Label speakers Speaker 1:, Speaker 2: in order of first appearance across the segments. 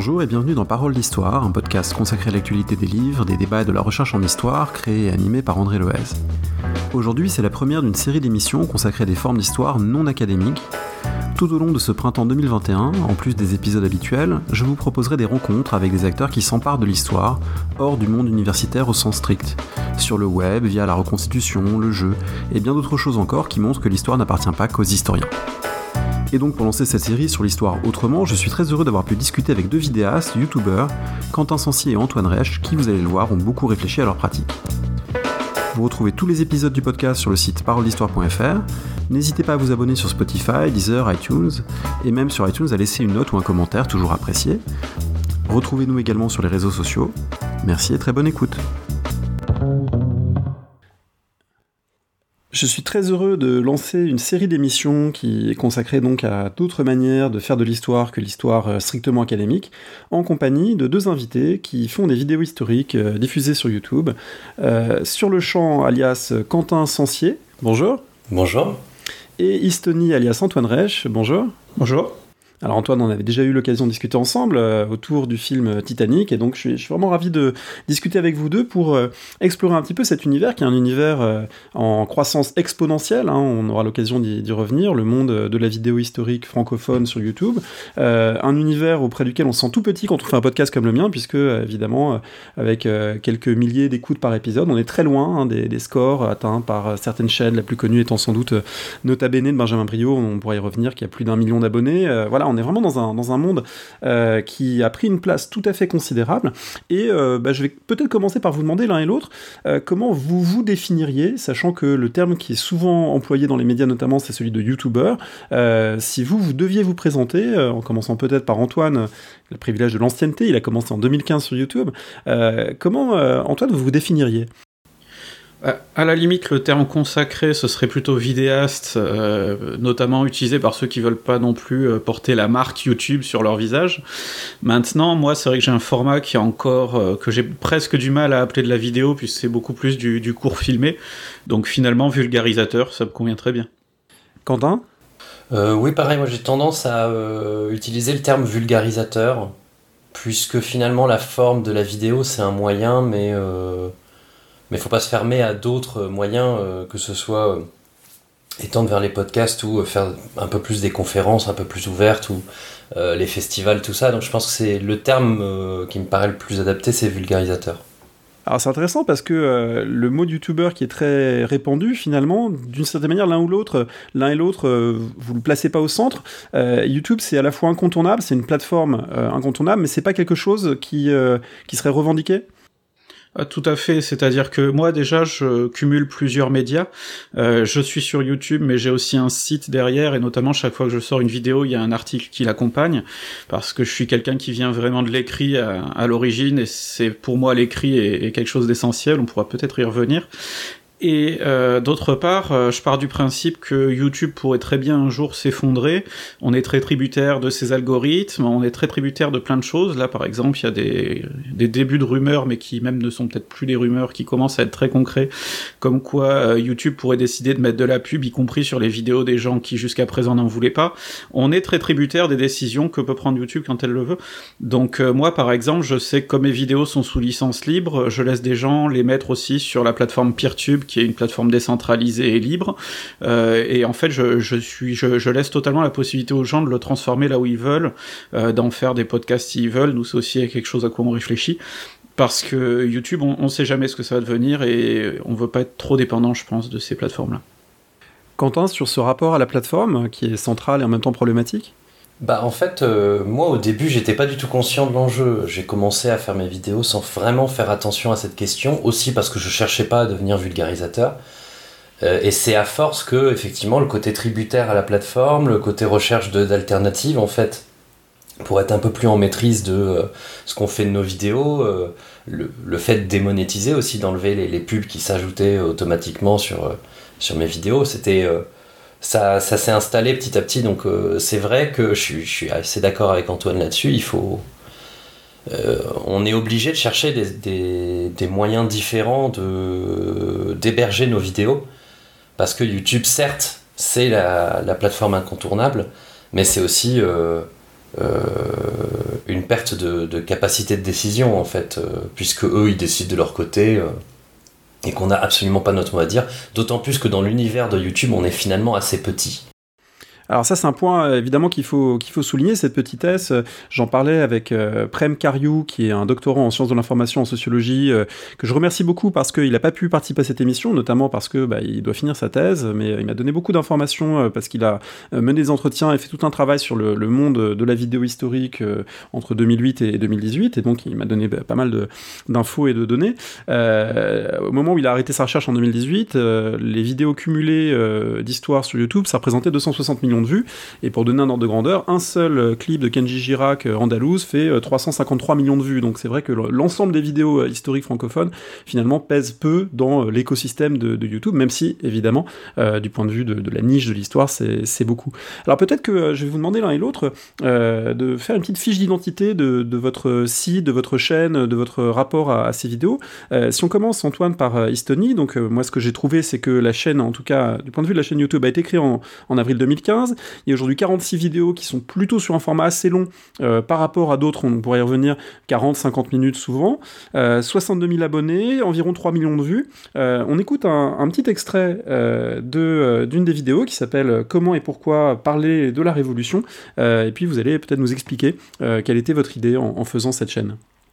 Speaker 1: Bonjour et bienvenue dans Parole d'Histoire, un podcast consacré à l'actualité des livres, des débats et de la recherche en histoire, créé et animé par André Loez. Aujourd'hui, c'est la première d'une série d'émissions consacrées à des formes d'histoire non académiques. Tout au long de ce printemps 2021, en plus des épisodes habituels, je vous proposerai des rencontres avec des acteurs qui s'emparent de l'histoire, hors du monde universitaire au sens strict, sur le web, via la reconstitution, le jeu, et bien d'autres choses encore qui montrent que l'histoire n'appartient pas qu'aux historiens. Et donc pour lancer cette série sur l'histoire autrement, je suis très heureux d'avoir pu discuter avec deux vidéastes, youtubeurs, Quentin Sancier et Antoine Reich, qui, vous allez le voir, ont beaucoup réfléchi à leur pratique. Vous retrouvez tous les épisodes du podcast sur le site paroledhistoire.fr. N'hésitez pas à vous abonner sur Spotify, Deezer, iTunes, et même sur iTunes à laisser une note ou un commentaire, toujours apprécié. Retrouvez-nous également sur les réseaux sociaux. Merci et très bonne écoute. Je suis très heureux de lancer une série d'émissions qui est consacrée donc à d'autres manières de faire de l'histoire que l'histoire strictement académique, en compagnie de deux invités qui font des vidéos historiques diffusées sur YouTube. Sur le champ, alias Quentin Sancier, bonjour.
Speaker 2: Bonjour.
Speaker 1: Et Istoni, alias Antoine Reich, bonjour.
Speaker 3: Bonjour.
Speaker 1: Alors Antoine, on avait déjà eu l'occasion de discuter ensemble autour du film Titanic, et donc je suis vraiment ravi de discuter avec vous deux pour explorer un petit peu cet univers qui est un univers en croissance exponentielle, hein, on aura l'occasion d'y revenir, le monde de la vidéo historique francophone sur YouTube, un univers auprès duquel on se sent tout petit quand on fait un podcast comme le mien, puisque évidemment avec quelques milliers d'écoutes par épisode, on est très loin des scores atteints par certaines chaînes, la plus connue étant sans doute Nota Bene de Benjamin Briot, on pourra y revenir, qui a plus d'1 million d'abonnés, voilà. On est vraiment dans un monde qui a pris une place tout à fait considérable. Et je vais peut-être commencer par vous demander l'un et l'autre comment vous vous définiriez, sachant que le terme qui est souvent employé dans les médias notamment, c'est celui de youtubeur. Si vous deviez vous présenter, en commençant peut-être par Antoine, le privilège de l'ancienneté, il a commencé en 2015 sur YouTube. Comment, Antoine, vous vous définiriez ?
Speaker 3: À la limite, le terme consacré, ce serait plutôt vidéaste, notamment utilisé par ceux qui veulent pas non plus porter la marque YouTube sur leur visage. Maintenant, moi, c'est vrai que j'ai un format qui est encore que j'ai presque du mal à appeler de la vidéo, puisque c'est beaucoup plus du court filmé. Donc finalement, vulgarisateur, ça me convient très bien.
Speaker 1: Quentin ?
Speaker 2: Oui, pareil, moi j'ai tendance à utiliser le terme vulgarisateur, puisque finalement la forme de la vidéo, c'est un moyen, mais faut pas se fermer à d'autres moyens, que ce soit étendre vers les podcasts ou faire un peu plus des conférences un peu plus ouvertes ou les festivals, tout ça. Donc je pense que c'est le terme qui me paraît le plus adapté, c'est vulgarisateur.
Speaker 1: Alors c'est intéressant parce que le mot youtubeur qui est très répandu, finalement, d'une certaine manière, l'un et l'autre, vous le placez pas au centre. YouTube, c'est à la fois incontournable, c'est une plateforme incontournable, mais c'est pas quelque chose qui serait revendiqué.
Speaker 3: Tout à fait, c'est-à-dire que moi déjà je cumule plusieurs médias, je suis sur YouTube mais j'ai aussi un site derrière et notamment chaque fois que je sors une vidéo il y a un article qui l'accompagne parce que je suis quelqu'un qui vient vraiment de l'écrit à l'origine et c'est pour moi l'écrit est quelque chose d'essentiel, on pourra peut-être y revenir. Et d'autre part, je pars du principe que YouTube pourrait très bien un jour s'effondrer. On est très tributaire de ses algorithmes, on est très tributaire de plein de choses. Là, par exemple, il y a des débuts de rumeurs, mais qui même ne sont peut-être plus des rumeurs, qui commencent à être très concrets, comme quoi YouTube pourrait décider de mettre de la pub, y compris sur les vidéos des gens qui jusqu'à présent n'en voulaient pas. On est très tributaire des décisions que peut prendre YouTube quand elle le veut. Donc moi, par exemple, je sais que comme mes vidéos sont sous licence libre, je laisse des gens les mettre aussi sur la plateforme PeerTube, qui est une plateforme décentralisée et libre, et en fait je laisse totalement la possibilité aux gens de le transformer là où ils veulent, d'en faire des podcasts s'ils veulent. Nous c'est aussi quelque chose à quoi on réfléchit, parce que YouTube on sait jamais ce que ça va devenir et on veut pas être trop dépendant, je pense, de ces plateformes-là.
Speaker 1: Quentin, sur ce rapport à la plateforme, qui est central et en même temps problématique ?
Speaker 2: En fait, moi au début j'étais pas du tout conscient de l'enjeu. J'ai commencé à faire mes vidéos sans vraiment faire attention à cette question, aussi parce que je cherchais pas à devenir vulgarisateur. Et c'est à force que, effectivement, le côté tributaire à la plateforme, le côté recherche d'alternatives, en fait, pour être un peu plus en maîtrise de ce qu'on fait de nos vidéos, le fait de démonétiser aussi, d'enlever les pubs qui s'ajoutaient automatiquement sur mes vidéos, c'était... Ça s'est installé petit à petit, donc c'est vrai que je suis assez d'accord avec Antoine là-dessus. On est obligé de chercher des moyens différents d'héberger nos vidéos, parce que YouTube, certes, c'est la plateforme incontournable, mais c'est aussi une perte de capacité de décision en fait, puisque eux ils décident de leur côté et qu'on n'a absolument pas notre mot à dire, d'autant plus que dans l'univers de YouTube on est finalement assez petit.
Speaker 1: Alors ça, c'est un point évidemment qu'il faut souligner, cette petitesse. J'en parlais avec Prem Karyou, qui est un doctorant en sciences de l'information, en sociologie, que je remercie beaucoup parce qu'il n'a pas pu participer à cette émission, notamment parce que il doit finir sa thèse, mais il m'a donné beaucoup d'informations parce qu'il a mené des entretiens et fait tout un travail sur le monde de la vidéo historique entre 2008 et 2018, et donc il m'a donné pas mal d'infos et de données. Au moment où il a arrêté sa recherche en 2018, les vidéos cumulées d'histoire sur YouTube, ça représentait 260 millions de vues, et pour donner un ordre de grandeur, un seul clip de Kenji Girac andalouse fait 353 millions de vues, donc c'est vrai que l'ensemble des vidéos historiques francophones finalement pèsent peu dans l'écosystème de YouTube, même si évidemment du point de vue de la niche de l'histoire c'est beaucoup. Alors peut-être que je vais vous demander l'un et l'autre de faire une petite fiche d'identité de votre site, de votre chaîne, de votre rapport à ces vidéos. Si on commence, Antoine, par Estonie, donc moi ce que j'ai trouvé c'est que la chaîne, en tout cas du point de vue de la chaîne YouTube, a été créée en avril 2015. Il y a aujourd'hui 46 vidéos qui sont plutôt sur un format assez long par rapport à d'autres, on pourrait y revenir, 40-50 minutes souvent, 62 000 abonnés, environ 3 millions de vues. On écoute un petit extrait d'une des vidéos qui s'appelle « Comment et pourquoi parler de la Révolution ?» et puis vous allez peut-être nous expliquer quelle était votre idée en faisant cette chaîne.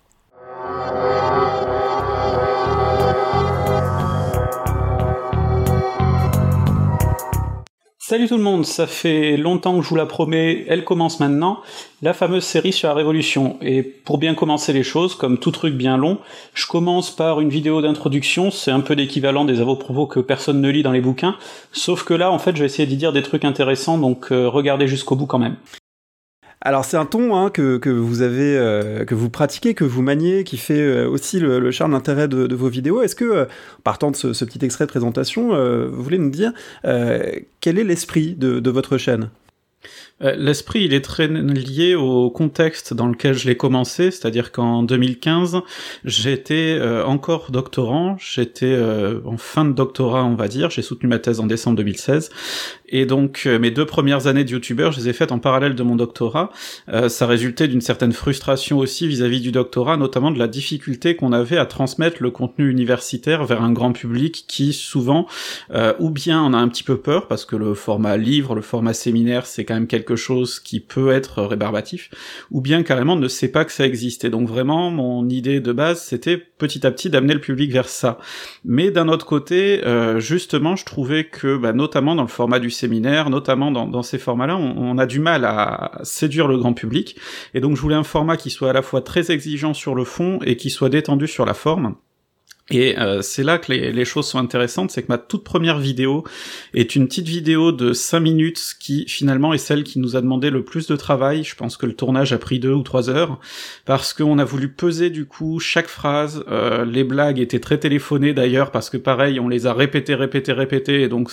Speaker 3: Salut tout le monde, ça fait longtemps que je vous la promets, elle commence maintenant, la fameuse série sur la Révolution. Et pour bien commencer les choses, comme tout truc bien long, je commence par une vidéo d'introduction, c'est un peu l'équivalent des avo-propos que personne ne lit dans les bouquins, sauf que là, en fait, je vais essayer d'y dire des trucs intéressants, donc regardez jusqu'au bout quand même.
Speaker 1: Alors c'est un ton que vous avez, que vous pratiquez, que vous maniez, qui fait aussi le charme, l'intérêt de vos vidéos. Est-ce que, partant de ce petit extrait de présentation, vous voulez nous dire quel est l'esprit de votre chaîne ?
Speaker 3: L'esprit, il est très lié au contexte dans lequel je l'ai commencé, c'est-à-dire qu'en 2015, j'étais encore doctorant, j'étais en fin de doctorat, on va dire, j'ai soutenu ma thèse en décembre 2016, et donc mes 2 premières années de youtubeur, je les ai faites en parallèle de mon doctorat. Ça résultait d'une certaine frustration aussi vis-à-vis du doctorat, notamment de la difficulté qu'on avait à transmettre le contenu universitaire vers un grand public qui souvent, ou bien en a un petit peu peur, parce que le format livre, le format séminaire, c'est quand même quelque chose qui peut être rébarbatif, ou bien carrément ne sait pas que ça existe. Et donc vraiment, mon idée de base, c'était petit à petit d'amener le public vers ça. Mais d'un autre côté, justement, je trouvais que, notamment dans le format du séminaire, notamment dans ces formats-là, on a du mal à séduire le grand public, et donc je voulais un format qui soit à la fois très exigeant sur le fond et qui soit détendu sur la forme. Et c'est là que les choses sont intéressantes, c'est que ma toute première vidéo est une petite vidéo de 5 minutes qui finalement est celle qui nous a demandé le plus de travail. Je pense que le tournage a pris 2 ou 3 heures, parce qu'on a voulu peser du coup chaque phrase. Les blagues étaient très téléphonées d'ailleurs, parce que pareil, on les a répétées, et donc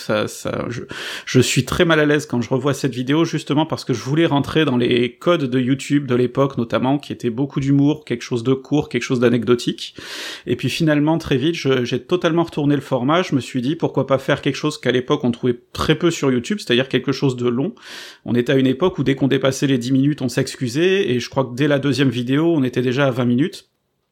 Speaker 3: je suis très mal à l'aise quand je revois cette vidéo, justement parce que je voulais rentrer dans les codes de YouTube de l'époque notamment, qui étaient beaucoup d'humour, quelque chose de court, quelque chose d'anecdotique. Et puis finalement, très vite, j'ai totalement retourné le format. Je me suis dit, pourquoi pas faire quelque chose qu'à l'époque on trouvait très peu sur YouTube, c'est-à-dire quelque chose de long. On était à une époque où dès qu'on dépassait les 10 minutes, on s'excusait, et je crois que dès la 2e vidéo, on était déjà à 20 minutes.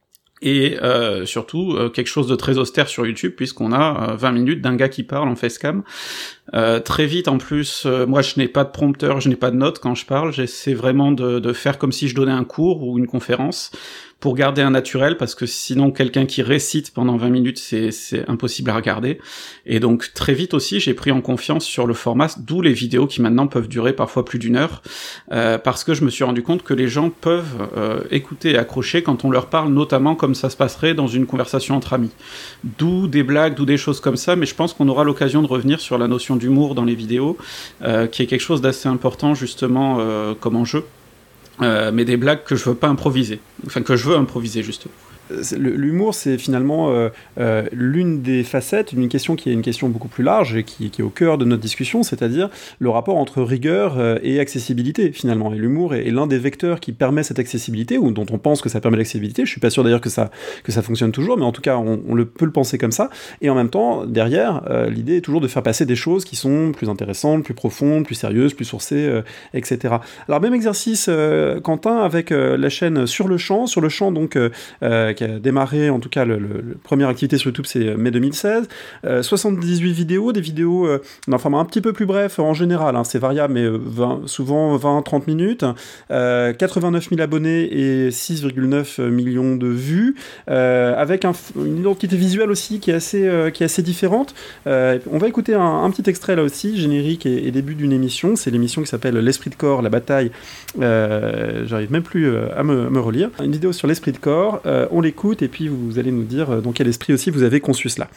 Speaker 3: Et surtout, quelque chose de très austère sur YouTube, puisqu'on a 20 minutes d'un gars qui parle en facecam. Très vite, en plus, moi je n'ai pas de prompteur, je n'ai pas de notes quand je parle, j'essaie vraiment de faire comme si je donnais un cours ou une conférence, pour garder un naturel, parce que sinon quelqu'un qui récite pendant 20 minutes, c'est impossible à regarder. Et donc très vite aussi, j'ai pris en confiance sur le format, d'où les vidéos qui maintenant peuvent durer parfois plus d'1 heure, parce que je me suis rendu compte que les gens peuvent écouter et accrocher quand on leur parle, notamment comme ça se passerait dans une conversation entre amis. D'où des blagues, d'où des choses comme ça, mais je pense qu'on aura l'occasion de revenir sur la notion d'humour dans les vidéos, qui est quelque chose d'assez important justement comme enjeu. Mais des blagues que je veux pas improviser, enfin que je veux improviser justement.
Speaker 1: l'humour, c'est finalement l'une des facettes, une question qui est une question beaucoup plus large et qui est au cœur de notre discussion, c'est-à-dire le rapport entre rigueur et accessibilité, finalement. Et l'humour est l'un des vecteurs qui permet cette accessibilité, ou dont on pense que ça permet l'accessibilité. Je suis pas sûr d'ailleurs que ça fonctionne toujours, mais en tout cas, on peut le penser comme ça. Et en même temps, derrière, l'idée est toujours de faire passer des choses qui sont plus intéressantes, plus profondes, plus sérieuses, plus sourcées, etc. Alors, même exercice, Quentin, avec la chaîne Sur le Champ, donc, qui a démarré, en tout cas, la première activité sur YouTube, c'est mai 2016. 78 vidéos, des vidéos d'un format un petit peu plus bref en général, hein, c'est variable, mais souvent 20-30 minutes. 89 000 abonnés et 6,9 millions de vues, avec une identité visuelle aussi qui est assez différente. On va écouter un petit extrait là aussi, générique et début d'une émission. C'est l'émission qui s'appelle L'Esprit de Corps, la bataille. J'arrive même plus à me relire. Une vidéo sur l'esprit de corps, on l'écoute et puis vous allez nous dire dans quel esprit aussi vous avez conçu cela.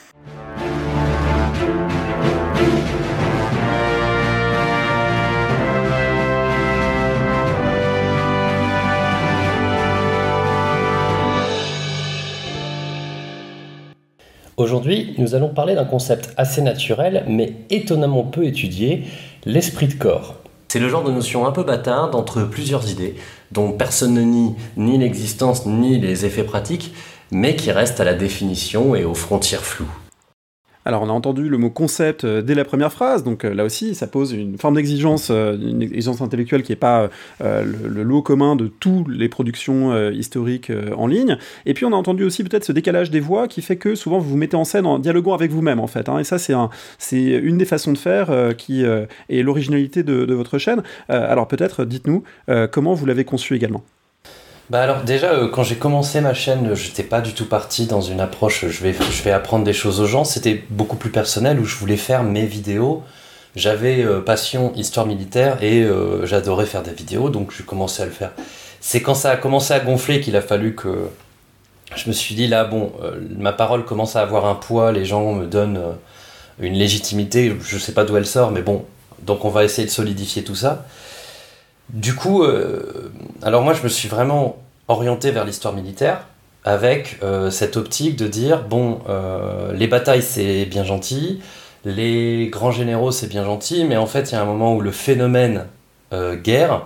Speaker 2: Aujourd'hui, nous allons parler d'un concept assez naturel, mais étonnamment peu étudié, l'esprit de corps. C'est le genre de notion un peu bâtarde entre plusieurs idées, dont personne ne nie ni l'existence ni les effets pratiques, mais qui reste à la définition et aux frontières floues.
Speaker 1: Alors, on a entendu le mot concept dès la première phrase, donc là aussi, ça pose une forme d'exigence, une exigence intellectuelle qui n'est pas le lot commun de toutes les productions historiques en ligne. Et puis, on a entendu aussi peut-être ce décalage des voix qui fait que souvent vous vous mettez en scène en dialoguant avec vous-même, en fait. Hein, et ça, c'est une des façons de faire qui est l'originalité de votre chaîne. Alors, peut-être, dites-nous comment vous l'avez conçu également.
Speaker 2: Alors déjà, quand j'ai commencé ma chaîne, je n'étais pas du tout parti dans une approche je vais apprendre des choses aux gens. C'était beaucoup plus personnel où je voulais faire mes vidéos. J'avais passion histoire militaire et j'adorais faire des vidéos, donc je commençais à le faire. C'est quand ça a commencé à gonfler qu'il a fallu que je me suis dit là, ma parole commence à avoir un poids, les gens me donnent une légitimité, je ne sais pas d'où elle sort, mais bon, donc on va essayer de solidifier tout ça. Du coup, alors moi je me suis vraiment orienté vers l'histoire militaire avec cette optique de dire les batailles c'est bien gentil, les grands généraux c'est bien gentil, mais en fait il y a un moment où le phénomène guerre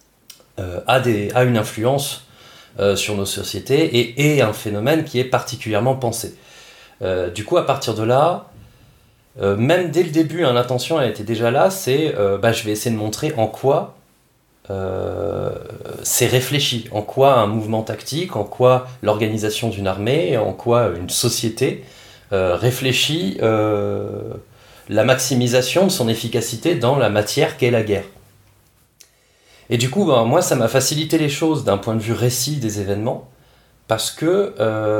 Speaker 2: a une influence sur nos sociétés et un phénomène qui est particulièrement pensé. Du coup, à partir de là, même dès le début, l'intention a été déjà là, c'est je vais essayer de montrer en quoi c'est réfléchi, en quoi un mouvement tactique, en quoi l'organisation d'une armée, en quoi une société réfléchit la maximisation de son efficacité dans la matière qu'est la guerre. Et du coup, moi, ça m'a facilité les choses d'un point de vue récit des événements, parce que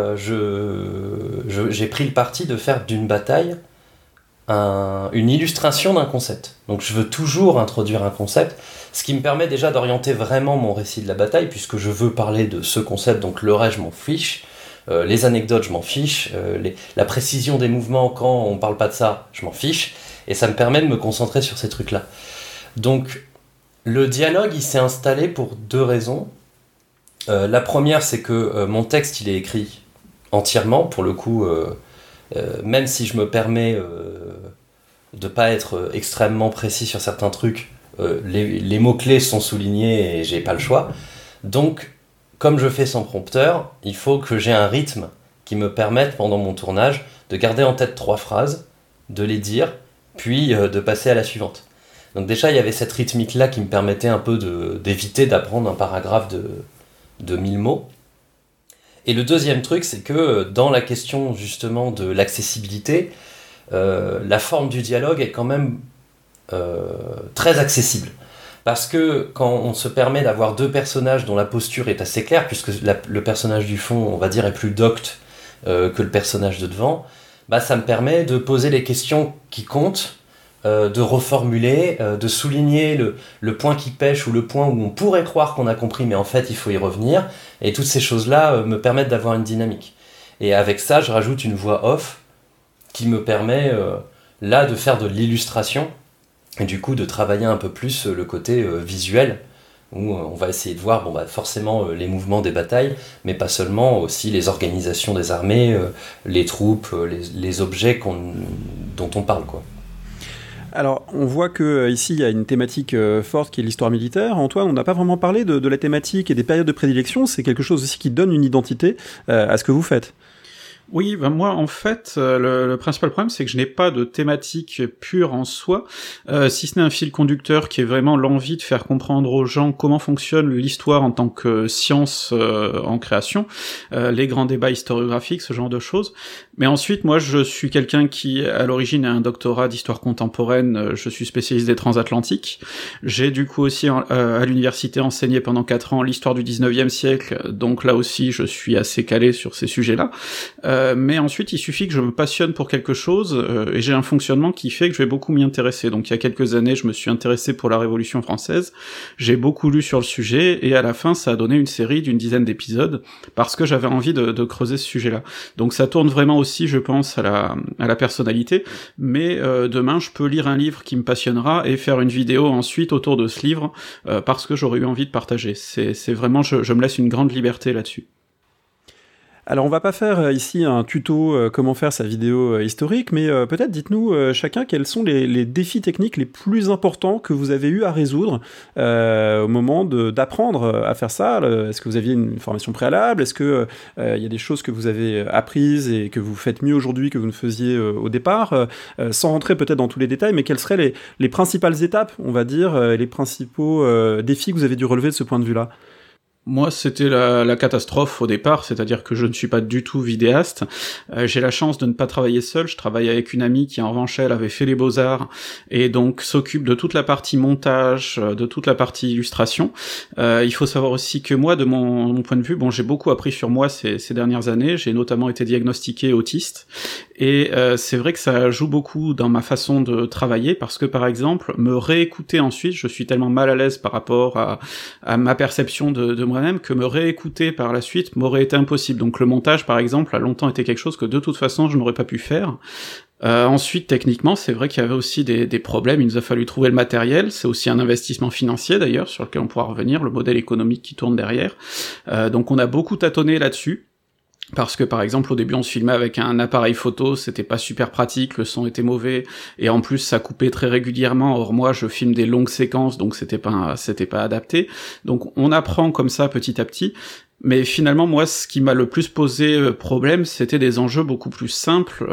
Speaker 2: j'ai pris le parti de faire d'une bataille une illustration d'un concept. Donc je veux toujours introduire un concept, ce qui me permet déjà d'orienter vraiment mon récit de la bataille, puisque je veux parler de ce concept, donc le reste, je m'en fiche, les anecdotes, je m'en fiche, la précision des mouvements, quand on parle pas de ça, je m'en fiche, et ça me permet de me concentrer sur ces trucs-là. Donc le dialogue, il s'est installé pour deux raisons. La première, c'est que mon texte, il est écrit entièrement, pour le coup, même si je me permets de pas être extrêmement précis sur certains trucs, les mots-clés sont soulignés et j'ai pas le choix. Donc, comme je fais sans prompteur, il faut que j'ai un rythme qui me permette, pendant mon tournage, de garder en tête 3 phrases, de les dire, puis de passer à la suivante. Donc déjà, il y avait cette rythmique-là qui me permettait un peu d'éviter d'apprendre un paragraphe de 1000 mots. Et le deuxième truc, c'est que dans la question justement de l'accessibilité, la forme du dialogue est quand même très accessible. Parce que quand on se permet d'avoir deux personnages dont la posture est assez claire, puisque le personnage du fond, on va dire, est plus docte que le personnage de devant, ça me permet de poser les questions qui comptent, de reformuler, de souligner le point qui pêche ou le point où on pourrait croire qu'on a compris, mais en fait il faut y revenir. Et toutes ces choses-là me permettent d'avoir une dynamique. Et avec ça, je rajoute une voix off qui me permet là de faire de l'illustration et du coup de travailler un peu plus le côté visuel où on va essayer de voir forcément les mouvements des batailles, mais pas seulement, aussi les organisations des armées, les troupes, les objets dont on parle, quoi.
Speaker 1: Alors, on voit qu'ici, il y a une thématique forte qui est l'histoire militaire. Antoine, on n'a pas vraiment parlé de la thématique et des périodes de prédilection. C'est quelque chose aussi qui donne une identité à ce que vous faites.
Speaker 3: Oui, moi en fait, le principal problème c'est que je n'ai pas de thématique pure en soi, si ce n'est un fil conducteur qui est vraiment l'envie de faire comprendre aux gens comment fonctionne l'histoire en tant que science en création, les grands débats historiographiques, ce genre de choses. Mais ensuite, moi je suis quelqu'un qui à l'origine a un doctorat d'histoire contemporaine, je suis spécialiste des transatlantiques. J'ai du coup aussi à l'université enseigné pendant 4 ans l'histoire du 19e siècle, donc là aussi je suis assez calé sur ces sujets-là. Mais ensuite, il suffit que je me passionne pour quelque chose, et j'ai un fonctionnement qui fait que je vais beaucoup m'y intéresser. Donc il y a quelques années, je me suis intéressé pour la Révolution française, j'ai beaucoup lu sur le sujet, et à la fin, ça a donné une série d'une dizaine d'épisodes, parce que j'avais envie de creuser ce sujet-là. Donc ça tourne vraiment aussi, je pense, à la personnalité, mais demain, je peux lire un livre qui me passionnera, et faire une vidéo ensuite autour de ce livre, parce que j'aurais eu envie de partager. C'est vraiment, je me laisse une grande liberté là-dessus.
Speaker 1: Alors on va pas faire ici un tuto comment faire sa vidéo historique, mais peut-être dites-nous chacun quels sont les défis techniques les plus importants que vous avez eu à résoudre au moment d'apprendre à faire ça. Est-ce que vous aviez une formation préalable? Est-ce que y a des choses que vous avez apprises et que vous faites mieux aujourd'hui que vous ne faisiez au départ? Sans rentrer peut-être dans tous les détails, mais quelles seraient les principales étapes, on va dire, les principaux défis que vous avez dû relever de ce point de vue-là?
Speaker 3: Moi, c'était la catastrophe au départ, c'est-à-dire que je ne suis pas du tout vidéaste. J'ai la chance de ne pas travailler seul, je travaille avec une amie qui, en revanche, elle avait fait les beaux-arts, et donc s'occupe de toute la partie montage, de toute la partie illustration. Il faut savoir aussi que moi, de mon point de vue, j'ai beaucoup appris sur moi ces dernières années, j'ai notamment été diagnostiqué autiste, et c'est vrai que ça joue beaucoup dans ma façon de travailler, parce que, par exemple, me réécouter ensuite, je suis tellement mal à l'aise par rapport à ma perception de moi-même que me réécouter par la suite m'aurait été impossible. Donc le montage, par exemple, a longtemps été quelque chose que de toute façon je n'aurais pas pu faire. Ensuite, techniquement, c'est vrai qu'il y avait aussi des problèmes, il nous a fallu trouver le matériel, c'est aussi un investissement financier d'ailleurs, sur lequel on pourra revenir, le modèle économique qui tourne derrière. Donc on a beaucoup tâtonné là-dessus. Parce que par exemple au début on se filmait avec un appareil photo, c'était pas super pratique, le son était mauvais, et en plus ça coupait très régulièrement. Or moi je filme des longues séquences, donc c'était pas adapté. Donc on apprend comme ça petit à petit. Mais finalement, moi, ce qui m'a le plus posé problème, c'était des enjeux beaucoup plus simples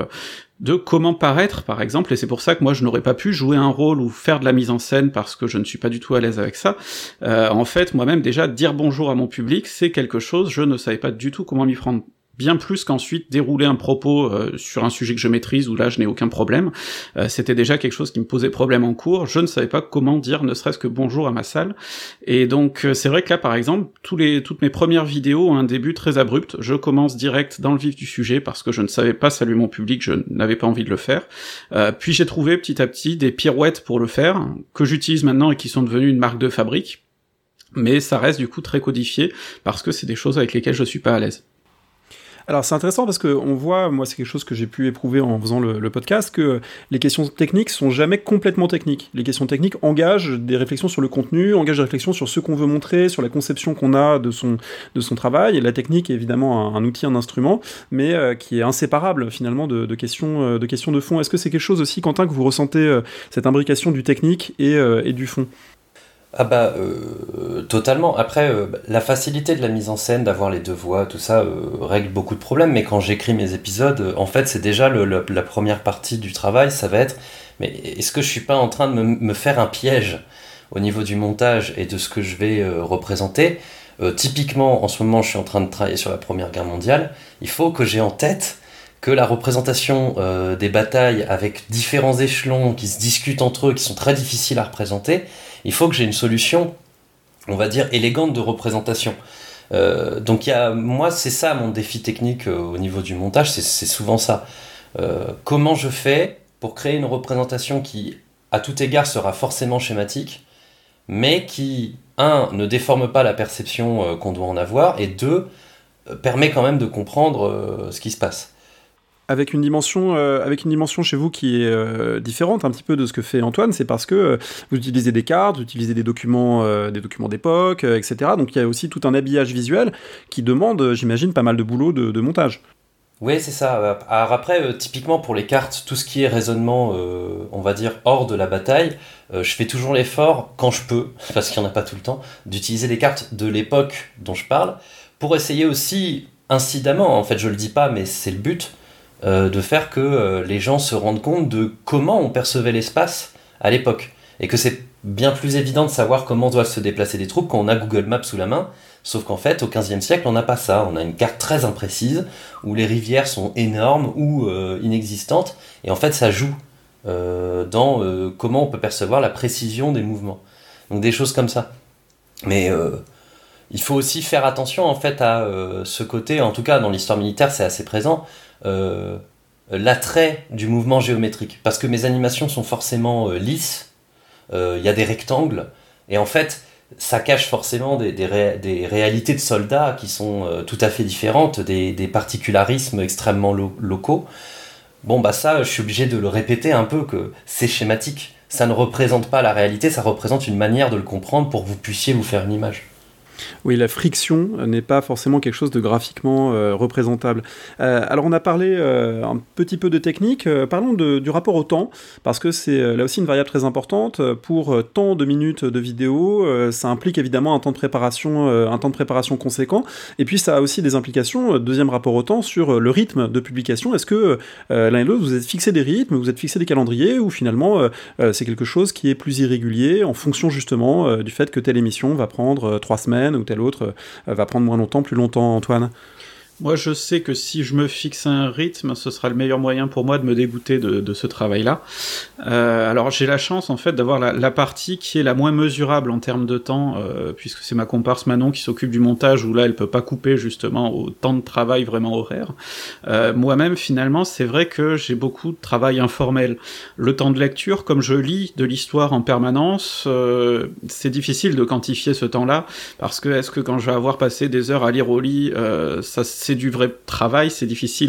Speaker 3: de comment paraître, par exemple, et c'est pour ça que moi, je n'aurais pas pu jouer un rôle ou faire de la mise en scène, parce que je ne suis pas du tout à l'aise avec ça. En fait, moi-même, déjà, dire bonjour à mon public, c'est quelque chose, je ne savais pas du tout comment m'y prendre. Bien plus qu'ensuite dérouler un propos sur un sujet que je maîtrise, où là je n'ai aucun problème. C'était déjà quelque chose qui me posait problème en cours, je ne savais pas comment dire ne serait-ce que bonjour à ma salle, et donc c'est vrai que là par exemple, toutes mes premières vidéos ont un début très abrupt, je commence direct dans le vif du sujet, parce que je ne savais pas saluer mon public, je n'avais pas envie de le faire, puis j'ai trouvé petit à petit des pirouettes pour le faire, que j'utilise maintenant et qui sont devenues une marque de fabrique, mais ça reste du coup très codifié, parce que c'est des choses avec lesquelles je suis pas à l'aise.
Speaker 1: Alors c'est intéressant parce qu'on voit, moi c'est quelque chose que j'ai pu éprouver en faisant le podcast, que les questions techniques sont jamais complètement techniques. Les questions techniques engagent des réflexions sur le contenu, engagent des réflexions sur ce qu'on veut montrer, sur la conception qu'on a de son travail, et la technique est évidemment un outil, un instrument, mais qui est inséparable finalement de questions de fond. Est-ce que c'est quelque chose aussi, Quentin, que vous ressentez cette imbrication du technique et du fond ?
Speaker 2: Totalement. Après, la facilité de la mise en scène, d'avoir les deux voix, tout ça, règle beaucoup de problèmes, mais quand j'écris mes épisodes, en fait, c'est déjà la première partie du travail, ça va être, mais est-ce que je suis pas en train de me faire un piège au niveau du montage et de ce que je vais représenter? Typiquement, en ce moment, je suis en train de travailler sur la Première Guerre mondiale, il faut que j'ai en tête que la représentation des batailles avec différents échelons qui se discutent entre eux, qui sont très difficiles à représenter, il faut que j'ai une solution, on va dire, élégante de représentation. Donc moi, c'est ça mon défi technique au niveau du montage, c'est souvent ça. Comment je fais pour créer une représentation qui, à tout égard, sera forcément schématique, mais qui, ne déforme pas la perception qu'on doit en avoir, et 2, permet quand même de comprendre ce qui se passe.
Speaker 1: avec une dimension chez vous qui est différente un petit peu de ce que fait Antoine, c'est parce que vous utilisez des cartes, vous utilisez des documents d'époque, etc. Donc il y a aussi tout un habillage visuel qui demande, j'imagine, pas mal de boulot de montage.
Speaker 2: Oui, c'est ça. Alors après, typiquement pour les cartes, tout ce qui est raisonnement, on va dire, hors de la bataille, je fais toujours l'effort, quand je peux, parce qu'il n'y en a pas tout le temps, d'utiliser des cartes de l'époque dont je parle, pour essayer aussi, incidemment, en fait je le dis pas, mais c'est le but, de faire que les gens se rendent compte de comment on percevait l'espace à l'époque. Et que c'est bien plus évident de savoir comment doivent se déplacer des troupes quand on a Google Maps sous la main. Sauf qu'en fait, au XVe siècle, on n'a pas ça. On a une carte très imprécise, où les rivières sont énormes ou inexistantes. Et en fait, ça joue dans comment on peut percevoir la précision des mouvements. Donc des choses comme ça. Mais il faut aussi faire attention en fait à ce côté, en tout cas dans l'histoire militaire, c'est assez présent, l'attrait du mouvement géométrique. Parce que mes animations sont forcément lisses, il y a des rectangles, et en fait, ça cache forcément des réalités de soldats qui sont tout à fait différentes, des particularismes extrêmement locaux. Bon, bah ça, je suis obligé de le répéter un peu, que c'est schématique. Ça ne représente pas la réalité, ça représente une manière de le comprendre pour que vous puissiez vous faire une image.
Speaker 1: Oui, la friction n'est pas forcément quelque chose de graphiquement représentable. Alors on a parlé un petit peu de technique, parlons du rapport au temps, parce que c'est là aussi une variable très importante. Pour tant de minutes de vidéo, ça implique évidemment un temps de préparation conséquent, et puis ça a aussi des implications, deuxième rapport au temps, sur le rythme de publication. Est-ce que l'un et l'autre, vous êtes fixé des rythmes, vous êtes fixé des calendriers, ou finalement c'est quelque chose qui est plus irrégulier en fonction justement du fait que telle émission va prendre 3 semaines, ou tel autre va prendre moins longtemps, plus longtemps, Antoine?
Speaker 3: Moi, je sais que si je me fixe un rythme, ce sera le meilleur moyen pour moi de me dégoûter de ce travail-là. Alors, j'ai la chance, en fait, d'avoir la partie qui est la moins mesurable en termes de temps, puisque c'est ma comparse Manon qui s'occupe du montage, où là, elle peut pas couper, justement, au temps de travail vraiment horaire. Moi-même, finalement, c'est vrai que j'ai beaucoup de travail informel. Le temps de lecture, comme je lis de l'histoire en permanence, c'est difficile de quantifier ce temps-là, parce que est-ce que quand je vais avoir passé des heures à lire au lit, c'est du vrai travail, c'est difficile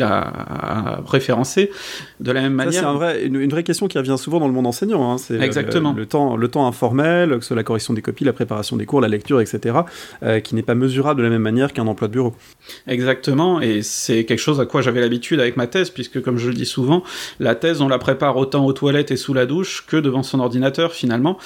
Speaker 3: à référencer. De la même manière...
Speaker 1: Ça, c'est une vraie question qui revient souvent dans le monde enseignant. Hein. C'est
Speaker 3: exactement.
Speaker 1: Le temps informel, que ce soit la correction des copies, la préparation des cours, la lecture, etc., qui n'est pas mesurable de la même manière qu'un emploi de bureau.
Speaker 3: Exactement, et c'est quelque chose à quoi j'avais l'habitude avec ma thèse, puisque, comme je le dis souvent, la thèse, on la prépare autant aux toilettes et sous la douche que devant son ordinateur, finalement.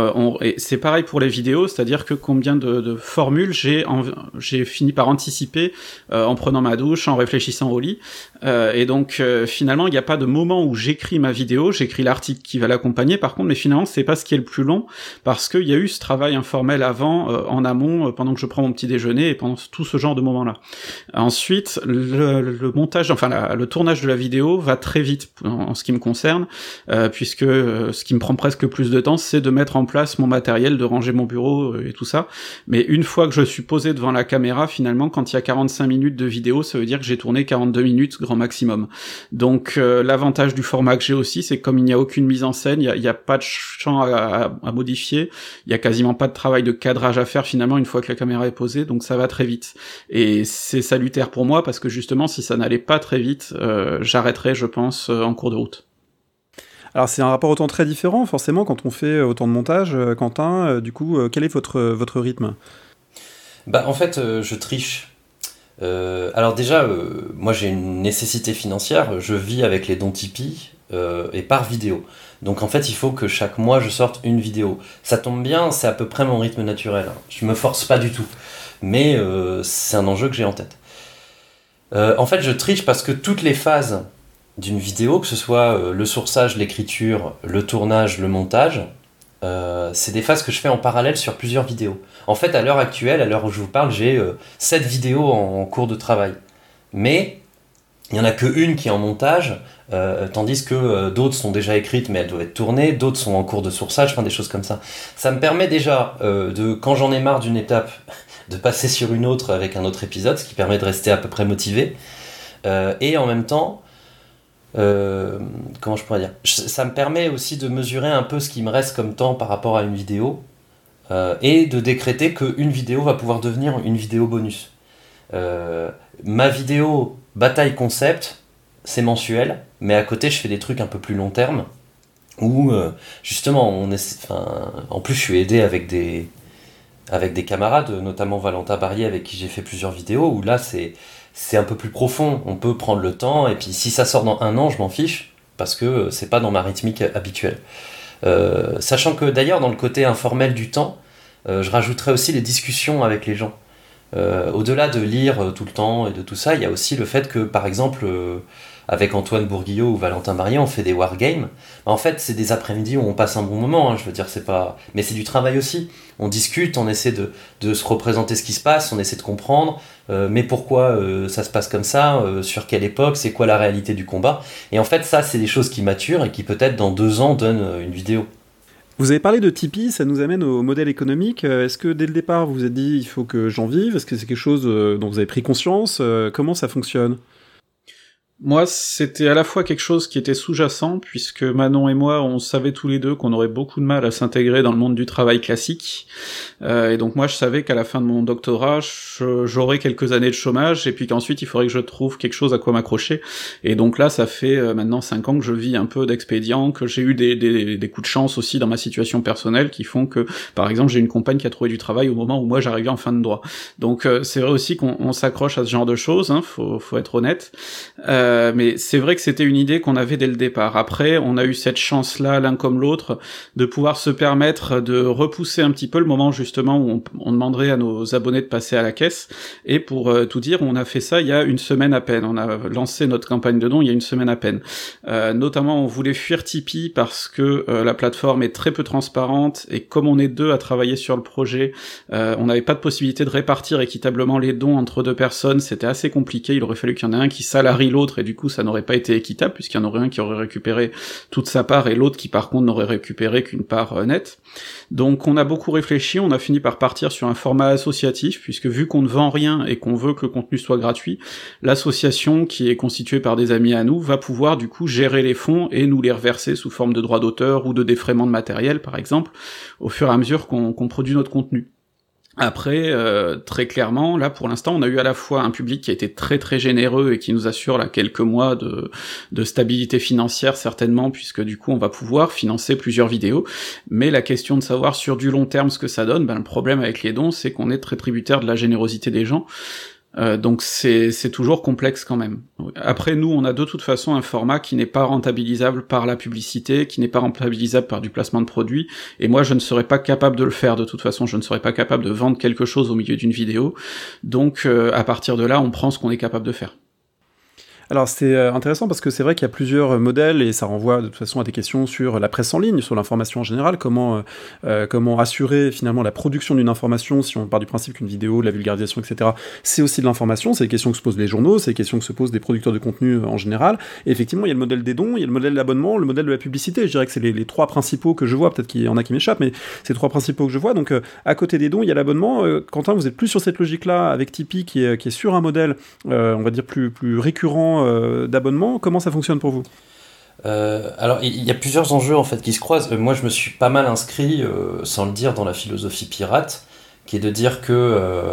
Speaker 3: Et c'est pareil pour les vidéos, c'est-à-dire que combien de formules j'ai fini par anticiper en prenant ma douche, en réfléchissant au lit, et donc finalement il n'y a pas de moment où j'écris ma vidéo, j'écris l'article qui va l'accompagner, par contre, mais finalement c'est pas ce qui est le plus long, parce qu'il y a eu ce travail informel avant, en amont, pendant que je prends mon petit déjeuner, et pendant tout ce genre de moments-là. Ensuite, le montage, enfin le tournage de la vidéo va très vite en ce qui me concerne, puisque ce qui me prend presque le plus de temps, c'est de mettre en place mon matériel, de ranger mon bureau et tout ça, mais une fois que je suis posé devant la caméra, finalement, quand il y a 45 minutes de vidéo, ça veut dire que j'ai tourné 42 minutes grand maximum. Donc l'avantage du format que j'ai aussi, c'est que comme il n'y a aucune mise en scène, il y a pas de champ à modifier, il y a quasiment pas de travail de cadrage à faire finalement une fois que la caméra est posée, donc ça va très vite. Et c'est salutaire pour moi parce que justement si ça n'allait pas très vite, j'arrêterais je pense en cours de route.
Speaker 1: Alors c'est un rapport au temps très différent forcément quand on fait autant de montage. Quentin, du coup, quel est votre rythme?
Speaker 2: Bah en fait je triche. Alors déjà, moi j'ai une nécessité financière, je vis avec les dons Tipeee et par vidéo. Donc en fait il faut que chaque mois je sorte une vidéo. Ça tombe bien, c'est à peu près mon rythme naturel. Je me force pas du tout, mais c'est un enjeu que j'ai en tête. En fait je triche parce que toutes les phases d'une vidéo, que ce soit le sourçage, l'écriture, le tournage, le montage, c'est des phases que je fais en parallèle sur plusieurs vidéos. En fait, à l'heure actuelle, à l'heure où je vous parle, j'ai 7 vidéos en cours de travail. Mais il n'y en a qu'une qui est en montage, tandis que d'autres sont déjà écrites, mais elles doivent être tournées, d'autres sont en cours de sourçage, enfin des choses comme ça. Ça me permet déjà, quand j'en ai marre d'une étape, de passer sur une autre avec un autre épisode, ce qui permet de rester à peu près motivé. Et en même temps, comment je pourrais dire, ça me permet aussi de mesurer un peu ce qui me reste comme temps par rapport à une vidéo et de décréter qu'une vidéo va pouvoir devenir une vidéo bonus. Ma vidéo bataille concept, c'est mensuel, mais à côté je fais des trucs un peu plus long terme, où justement en plus je suis aidé avec des camarades, notamment Valentin Barrier avec qui j'ai fait plusieurs vidéos, où là c'est un peu plus profond, on peut prendre le temps, et puis si ça sort dans 1 an, je m'en fiche, parce que c'est pas dans ma rythmique habituelle. Sachant que d'ailleurs dans le côté informel du temps, je rajouterais aussi les discussions avec les gens. Au-delà de lire tout le temps et de tout ça, il y a aussi le fait que par exemple avec Antoine Bourguillot ou Valentin Barrier, on fait des wargames. En fait, c'est des après-midi où on passe un bon moment, je veux dire, c'est pas... Mais c'est du travail aussi. On discute, on essaie de se représenter ce qui se passe, on essaie de comprendre, mais pourquoi ça se passe comme ça, sur quelle époque, c'est quoi la réalité du combat. Et en fait, ça, c'est des choses qui maturent et qui peut-être dans 2 ans donnent une vidéo.
Speaker 1: Vous avez parlé de Tipeee, ça nous amène au modèle économique. Est-ce que dès le départ, vous vous êtes dit il faut que j'en vive ? Est-ce que c'est quelque chose dont vous avez pris conscience ? Comment ça fonctionne ?
Speaker 3: Moi, c'était à la fois quelque chose qui était sous-jacent, puisque Manon et moi, on savait tous les deux qu'on aurait beaucoup de mal à s'intégrer dans le monde du travail classique. Et donc moi, je savais qu'à la fin de mon doctorat, j'aurais quelques années de chômage, et puis qu'ensuite, il faudrait que je trouve quelque chose à quoi m'accrocher. Et donc là, ça fait maintenant 5 ans que je vis un peu d'expédient, que j'ai eu des coups de chance aussi dans ma situation personnelle, qui font que, par exemple, j'ai une compagne qui a trouvé du travail au moment où moi, j'arrivais en fin de droit. Donc c'est vrai aussi qu'on s'accroche à ce genre de choses, hein, faut être honnête. Mais c'est vrai que c'était une idée qu'on avait dès le départ. Après, on a eu cette chance-là, l'un comme l'autre, de pouvoir se permettre de repousser un petit peu le moment justement où on demanderait à nos abonnés de passer à la caisse. Et pour tout dire, on a fait ça il y a 1 semaine à peine. On a lancé notre campagne de dons il y a 1 semaine à peine. Notamment, on voulait fuir Tipeee parce que la plateforme est très peu transparente, et comme on est 2 à travailler sur le projet, on n'avait pas de possibilité de répartir équitablement les dons entre 2 personnes. C'était assez compliqué. Il aurait fallu qu'il y en ait un qui salarie l'autre, et du coup ça n'aurait pas été équitable, puisqu'il y en aurait un qui aurait récupéré toute sa part et l'autre qui par contre n'aurait récupéré qu'une part nette. Donc on a beaucoup réfléchi, on a fini par partir sur un format associatif, puisque vu qu'on ne vend rien et qu'on veut que le contenu soit gratuit, l'association, qui est constituée par des amis à nous, va pouvoir du coup gérer les fonds et nous les reverser sous forme de droits d'auteur ou de défraiement de matériel par exemple, au fur et à mesure qu'on produit notre contenu. Après, très clairement, là pour l'instant, on a eu à la fois un public qui a été très très généreux et qui nous assure là quelques mois de stabilité financière certainement, puisque du coup on va pouvoir financer plusieurs vidéos, mais la question de savoir sur du long terme ce que ça donne, le problème avec les dons, c'est qu'on est très tributaire de la générosité des gens. Donc c'est toujours complexe quand même. Après, nous, on a de toute façon un format qui n'est pas rentabilisable par la publicité, qui n'est pas rentabilisable par du placement de produits, et moi je ne serais pas capable de le faire de toute façon, je ne serais pas capable de vendre quelque chose au milieu d'une vidéo, donc à partir de là, on prend ce qu'on est capable de faire.
Speaker 1: Alors c'est intéressant parce que c'est vrai qu'il y a plusieurs modèles, et ça renvoie de toute façon à des questions sur la presse en ligne, sur l'information en général, comment assurer finalement la production d'une information, si on part du principe qu'une vidéo, de la vulgarisation, etc., c'est aussi de l'information, c'est des questions que se posent les journaux, c'est des questions que se posent des producteurs de contenu en général, et effectivement il y a le modèle des dons, il y a le modèle de l'abonnement, le modèle de la publicité, je dirais que c'est les 3 principaux que je vois, peut-être qu'il y en a qui m'échappent, mais c'est les 3 principaux que je vois. Donc à côté des dons, il y a l'abonnement. Quentin, vous êtes plus sur cette logique-là, avec Tipeee qui est sur un modèle, on va dire plus récurrent d'abonnement. Comment ça fonctionne pour vous ?
Speaker 2: Alors il y a plusieurs enjeux en fait qui se croisent. Moi je me suis pas mal inscrit, sans le dire, dans la philosophie pirate, qui est de dire que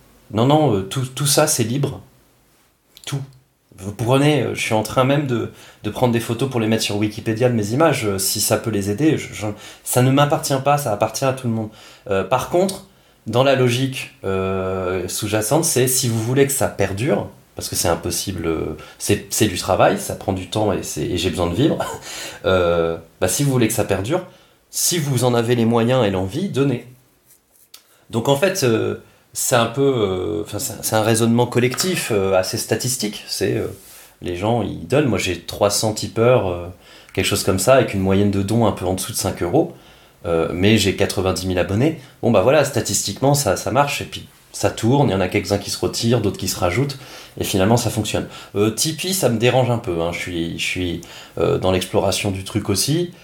Speaker 2: tout ça c'est libre, tout. Vous prenez, je suis en train même de prendre des photos pour les mettre sur Wikipédia de mes images, si ça peut les aider. Ça ne m'appartient pas, ça appartient à tout le monde. Par contre, dans la logique sous-jacente, c'est si vous voulez que ça perdure, parce que c'est impossible, c'est du travail, ça prend du temps et j'ai besoin de vivre, si vous voulez que ça perdure, si vous en avez les moyens et l'envie, donnez. Donc en fait, c'est un peu, c'est un raisonnement collectif assez statistique, c'est les gens ils donnent. Moi j'ai 300 tipeurs, quelque chose comme ça, avec une moyenne de dons un peu en dessous de 5 €, mais j'ai 90 000 abonnés. Bon voilà, statistiquement ça marche, et puis ça tourne, il y en a quelques-uns qui se retirent, d'autres qui se rajoutent, et finalement ça fonctionne. Tipeee, ça me dérange un peu, hein. Je suis dans l'exploration du truc aussi.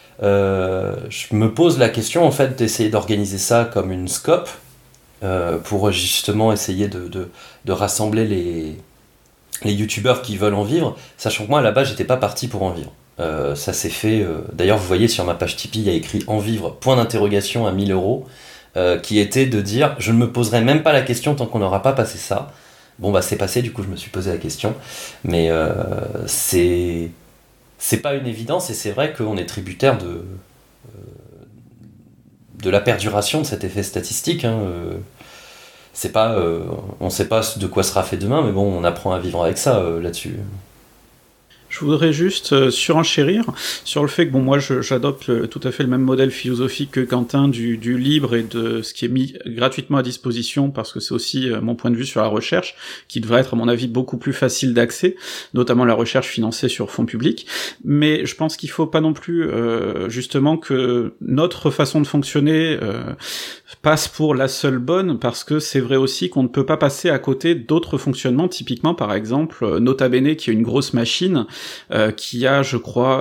Speaker 2: Je me pose la question en fait d'essayer d'organiser ça comme une scope, pour justement essayer de rassembler les youtubeurs qui veulent en vivre, sachant que moi à la base j'étais pas parti pour en vivre. Ça s'est fait, d'ailleurs vous voyez sur ma page Tipeee il y a écrit en vivre, point d'interrogation à 1 000 €, qui était de dire je ne me poserai même pas la question tant qu'on n'aura pas passé ça, Bon, bah, c'est passé, du coup, je me suis posé la question. Mais c'est pas une évidence, et c'est vrai qu'on est tributaire de la perduration de cet effet statistique. Hein. C'est pas, on sait pas de quoi sera fait demain, mais bon, on apprend à vivre avec ça là-dessus.
Speaker 3: Je voudrais juste surenchérir sur le fait que, bon, moi, j'adopte tout à fait le même modèle philosophique que Quentin du libre et de ce qui est mis gratuitement à disposition, parce que c'est aussi mon point de vue sur la recherche, qui devrait être, à mon avis, beaucoup plus facile d'accès, notamment la recherche financée sur fonds publics. Mais je pense qu'il faut pas non plus, justement, que notre façon de fonctionner passe pour la seule bonne, parce que c'est vrai aussi qu'on ne peut pas passer à côté d'autres fonctionnements, typiquement, par exemple, Nota Bene, qui est une grosse machine, qui a, je crois,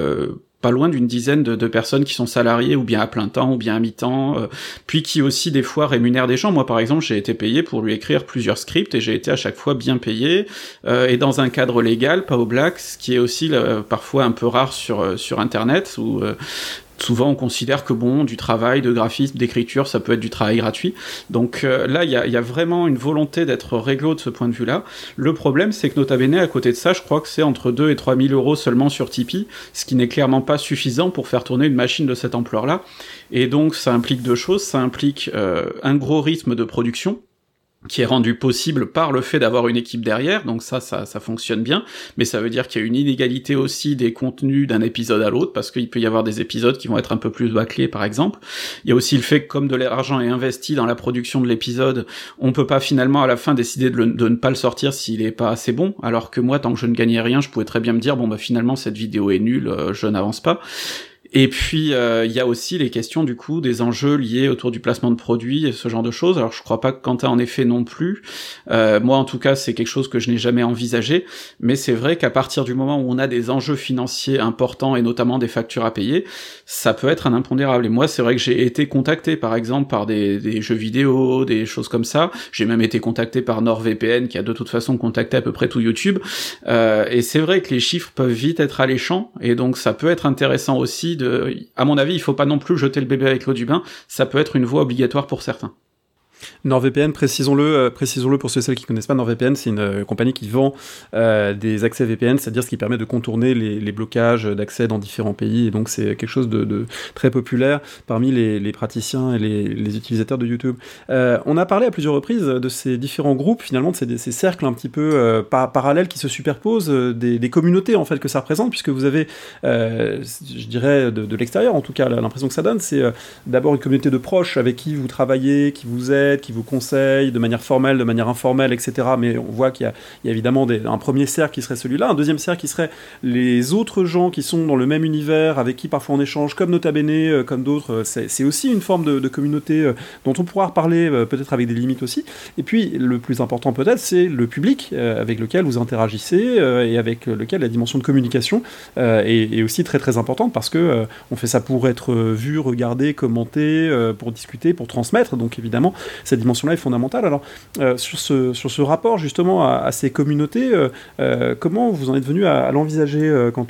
Speaker 3: pas loin d'une dizaine de personnes qui sont salariées ou bien à plein temps ou bien à mi-temps, puis qui aussi des fois rémunèrent des gens. Moi par exemple j'ai été payé pour lui écrire plusieurs scripts et j'ai été à chaque fois bien payé, et dans un cadre légal, pas au black, ce qui est aussi parfois un peu rare sur internet, où souvent on considère que bon, du travail, de graphisme, d'écriture, ça peut être du travail gratuit. Donc là, il y a vraiment une volonté d'être réglo de ce point de vue-là. Le problème, c'est que Nota Bene, à côté de ça, je crois que c'est entre 2 et 3 000 euros seulement sur Tipeee, ce qui n'est clairement pas suffisant pour faire tourner une machine de cette ampleur-là. Et donc ça implique deux choses. Ça implique un gros rythme de production, qui est rendu possible par le fait d'avoir une équipe derrière, donc ça fonctionne bien, mais ça veut dire qu'il y a une inégalité aussi des contenus d'un épisode à l'autre, parce qu'il peut y avoir des épisodes qui vont être un peu plus bâclés, par exemple. Il y a aussi le fait que comme de l'argent est investi dans la production de l'épisode, on peut pas finalement à la fin décider de ne pas le sortir s'il est pas assez bon, alors que moi, tant que je ne gagnais rien, je pouvais très bien me dire, bon bah finalement cette vidéo est nulle, je n'avance pas. Et puis il y a aussi les questions du coup des enjeux liés autour du placement de produits et ce genre de choses. Alors je crois pas que Quentin en ait fait non plus. Moi en tout cas c'est quelque chose que je n'ai jamais envisagé, mais c'est vrai qu'à partir du moment où on a des enjeux financiers importants et notamment des factures à payer, ça peut être un impondérable. Et moi c'est vrai que j'ai été contacté par exemple par des jeux vidéo, des choses comme ça. J'ai même été contacté par NordVPN qui a de toute façon contacté à peu près tout YouTube. Et c'est vrai que les chiffres peuvent vite être alléchants et donc ça peut être intéressant aussi à mon avis, il faut pas non plus jeter le bébé avec l'eau du bain, ça peut être une voie obligatoire pour certains.
Speaker 1: NordVPN, précisons-le pour ceux et celles qui connaissent pas, NordVPN, c'est une compagnie qui vend des accès VPN, c'est-à-dire ce qui permet de contourner les blocages d'accès dans différents pays, et donc c'est quelque chose de très populaire parmi les praticiens et les utilisateurs de YouTube. On a parlé à plusieurs reprises de ces différents groupes, finalement, de ces cercles un petit peu parallèles qui se superposent, des communautés en fait que ça représente, puisque vous avez, je dirais de l'extérieur en tout cas, l'impression que ça donne, c'est d'abord une communauté de proches avec qui vous travaillez, qui vous aident, qui vous conseille de manière formelle, de manière informelle, etc. Mais on voit qu'il y a évidemment un premier cercle qui serait celui-là, un deuxième cercle qui serait les autres gens qui sont dans le même univers, avec qui parfois on échange, comme Nota Bene, comme d'autres. C'est aussi une forme de communauté dont on pourra reparler, peut-être avec des limites aussi. Et puis, le plus important peut-être, c'est le public avec lequel vous interagissez et avec lequel la dimension de communication est aussi très très importante, parce que on fait ça pour être vu, regardé, commenté, pour discuter, pour transmettre. Donc évidemment, cette dimension-là est fondamentale. Alors, sur ce rapport justement à ces communautés, comment vous en êtes venu à l'envisager, Quentin ?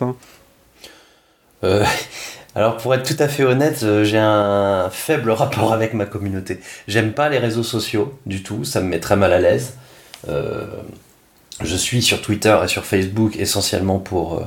Speaker 2: Alors, pour être tout à fait honnête, j'ai un faible rapport avec ma communauté. J'aime pas les réseaux sociaux du tout, ça me met très mal à l'aise. Je suis sur Twitter et sur Facebook essentiellement pour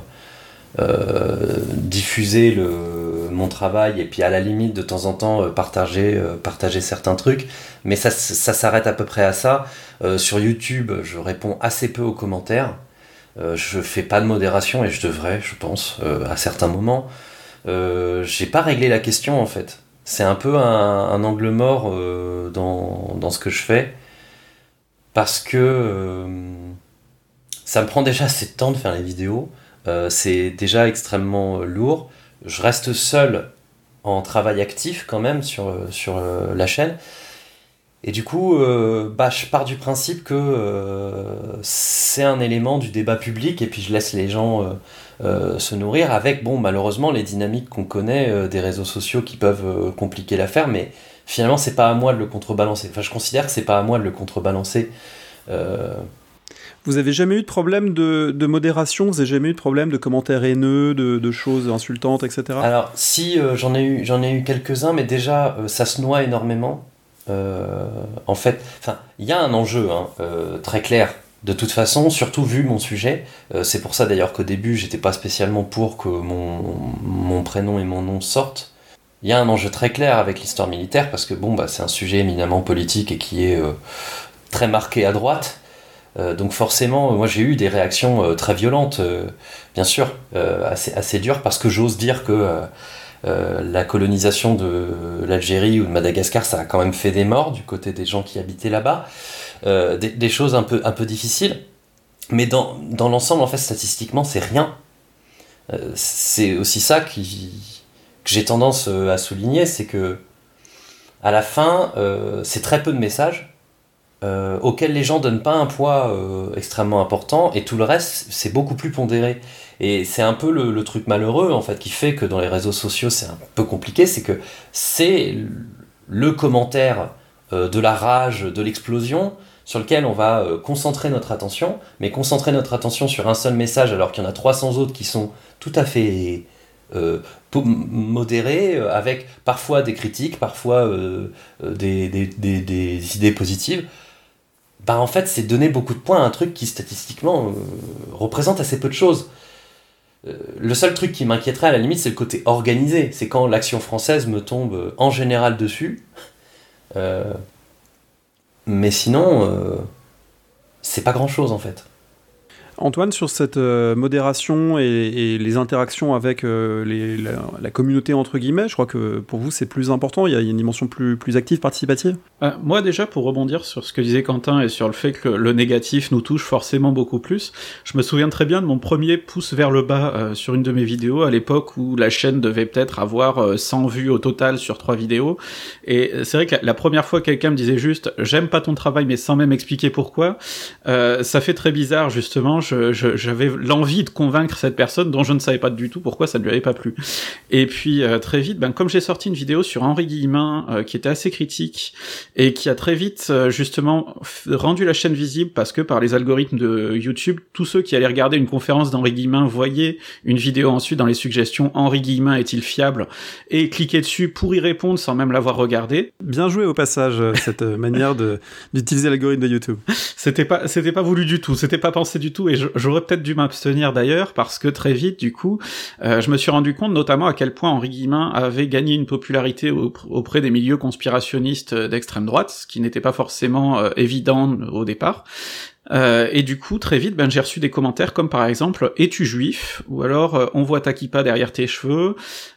Speaker 2: diffuser mon travail et puis à la limite de temps en temps partager certains trucs, mais ça s'arrête à peu près à ça. Sur YouTube, je réponds assez peu aux commentaires, je fais pas de modération et je devrais, je pense, à certains moments. J'ai pas réglé la question en fait, c'est un peu un angle mort dans ce que je fais, parce que ça me prend déjà assez de temps de faire les vidéos. C'est déjà extrêmement lourd. Je reste seul en travail actif quand même sur la chaîne. Et du coup, je pars du principe que c'est un élément du débat public, et puis je laisse les gens se nourrir avec, malheureusement, les dynamiques qu'on connaît des réseaux sociaux qui peuvent compliquer l'affaire, mais finalement, c'est pas à moi de le contrebalancer. Enfin, je considère que c'est pas à moi de le contrebalancer.
Speaker 1: Vous avez jamais eu de problème de modération? Vous avez jamais eu de problème de commentaires haineux, de choses insultantes, etc.?
Speaker 2: Alors, si, j'en ai eu quelques-uns, mais déjà, ça se noie énormément. en fait, il y a un enjeu très clair. De toute façon, surtout vu mon sujet, c'est pour ça d'ailleurs qu'au début, j'étais pas spécialement pour que mon prénom et mon nom sortent. Il y a un enjeu très clair avec l'histoire militaire, parce que c'est un sujet éminemment politique et qui est très marqué à droite. Donc forcément, moi j'ai eu des réactions très violentes, bien sûr, assez dures, parce que j'ose dire que la colonisation de l'Algérie ou de Madagascar, ça a quand même fait des morts du côté des gens qui habitaient là-bas. Des choses un peu difficiles, mais dans l'ensemble, en fait, statistiquement, c'est rien. C'est aussi ça que j'ai tendance à souligner, c'est que à la fin, c'est très peu de messages auxquels les gens donnent pas un poids extrêmement important, et tout le reste, c'est beaucoup plus pondéré. Et c'est un peu le truc malheureux, en fait, qui fait que dans les réseaux sociaux, c'est un peu compliqué, c'est que c'est le commentaire de la rage, de l'explosion, sur lequel on va concentrer notre attention, mais concentrer notre attention sur un seul message alors qu'il y en a 300 autres qui sont tout à fait modérés, avec parfois des critiques, parfois des idées positives. En fait, c'est donner beaucoup de points à un truc qui statistiquement représente assez peu de choses. Le seul truc qui m'inquiéterait à la limite, c'est le côté organisé. C'est quand l'action française me tombe en général dessus. Mais sinon, c'est pas grand-chose en fait.
Speaker 1: Antoine, sur cette modération et les interactions avec la communauté entre guillemets, je crois que pour vous c'est plus important, il y a une dimension plus active, participative.
Speaker 3: Moi déjà, pour rebondir sur ce que disait Quentin et sur le fait que le négatif nous touche forcément beaucoup plus, je me souviens très bien de mon premier pouce vers le bas sur une de mes vidéos à l'époque où la chaîne devait peut-être avoir 100 vues au total sur 3 vidéos, et c'est vrai que la première fois quelqu'un me disait juste « j'aime pas ton travail » mais sans même expliquer pourquoi, ça fait très bizarre justement. J'avais l'envie de convaincre cette personne dont je ne savais pas du tout pourquoi ça ne lui avait pas plu. Et puis très vite, comme j'ai sorti une vidéo sur Henri Guillemin qui était assez critique et qui a très vite justement rendu la chaîne visible, parce que par les algorithmes de YouTube, tous ceux qui allaient regarder une conférence d'Henri Guillemin voyaient une vidéo ensuite dans les suggestions « Henri Guillemin est-il fiable ?», et cliquaient dessus pour y répondre sans même l'avoir regardé.
Speaker 1: Bien joué au passage, cette manière d'utiliser l'algorithme de YouTube.
Speaker 3: C'était pas voulu du tout, c'était pas pensé du tout, et j'aurais peut-être dû m'abstenir d'ailleurs, parce que très vite, du coup, je me suis rendu compte notamment à quel point Henri Guillemin avait gagné une popularité auprès des milieux conspirationnistes d'extrême droite, ce qui n'était pas forcément évident au départ. Et du coup, très vite, j'ai reçu des commentaires comme par exemple « Es-tu juif ?» ou alors « On voit ta kippa derrière tes cheveux »,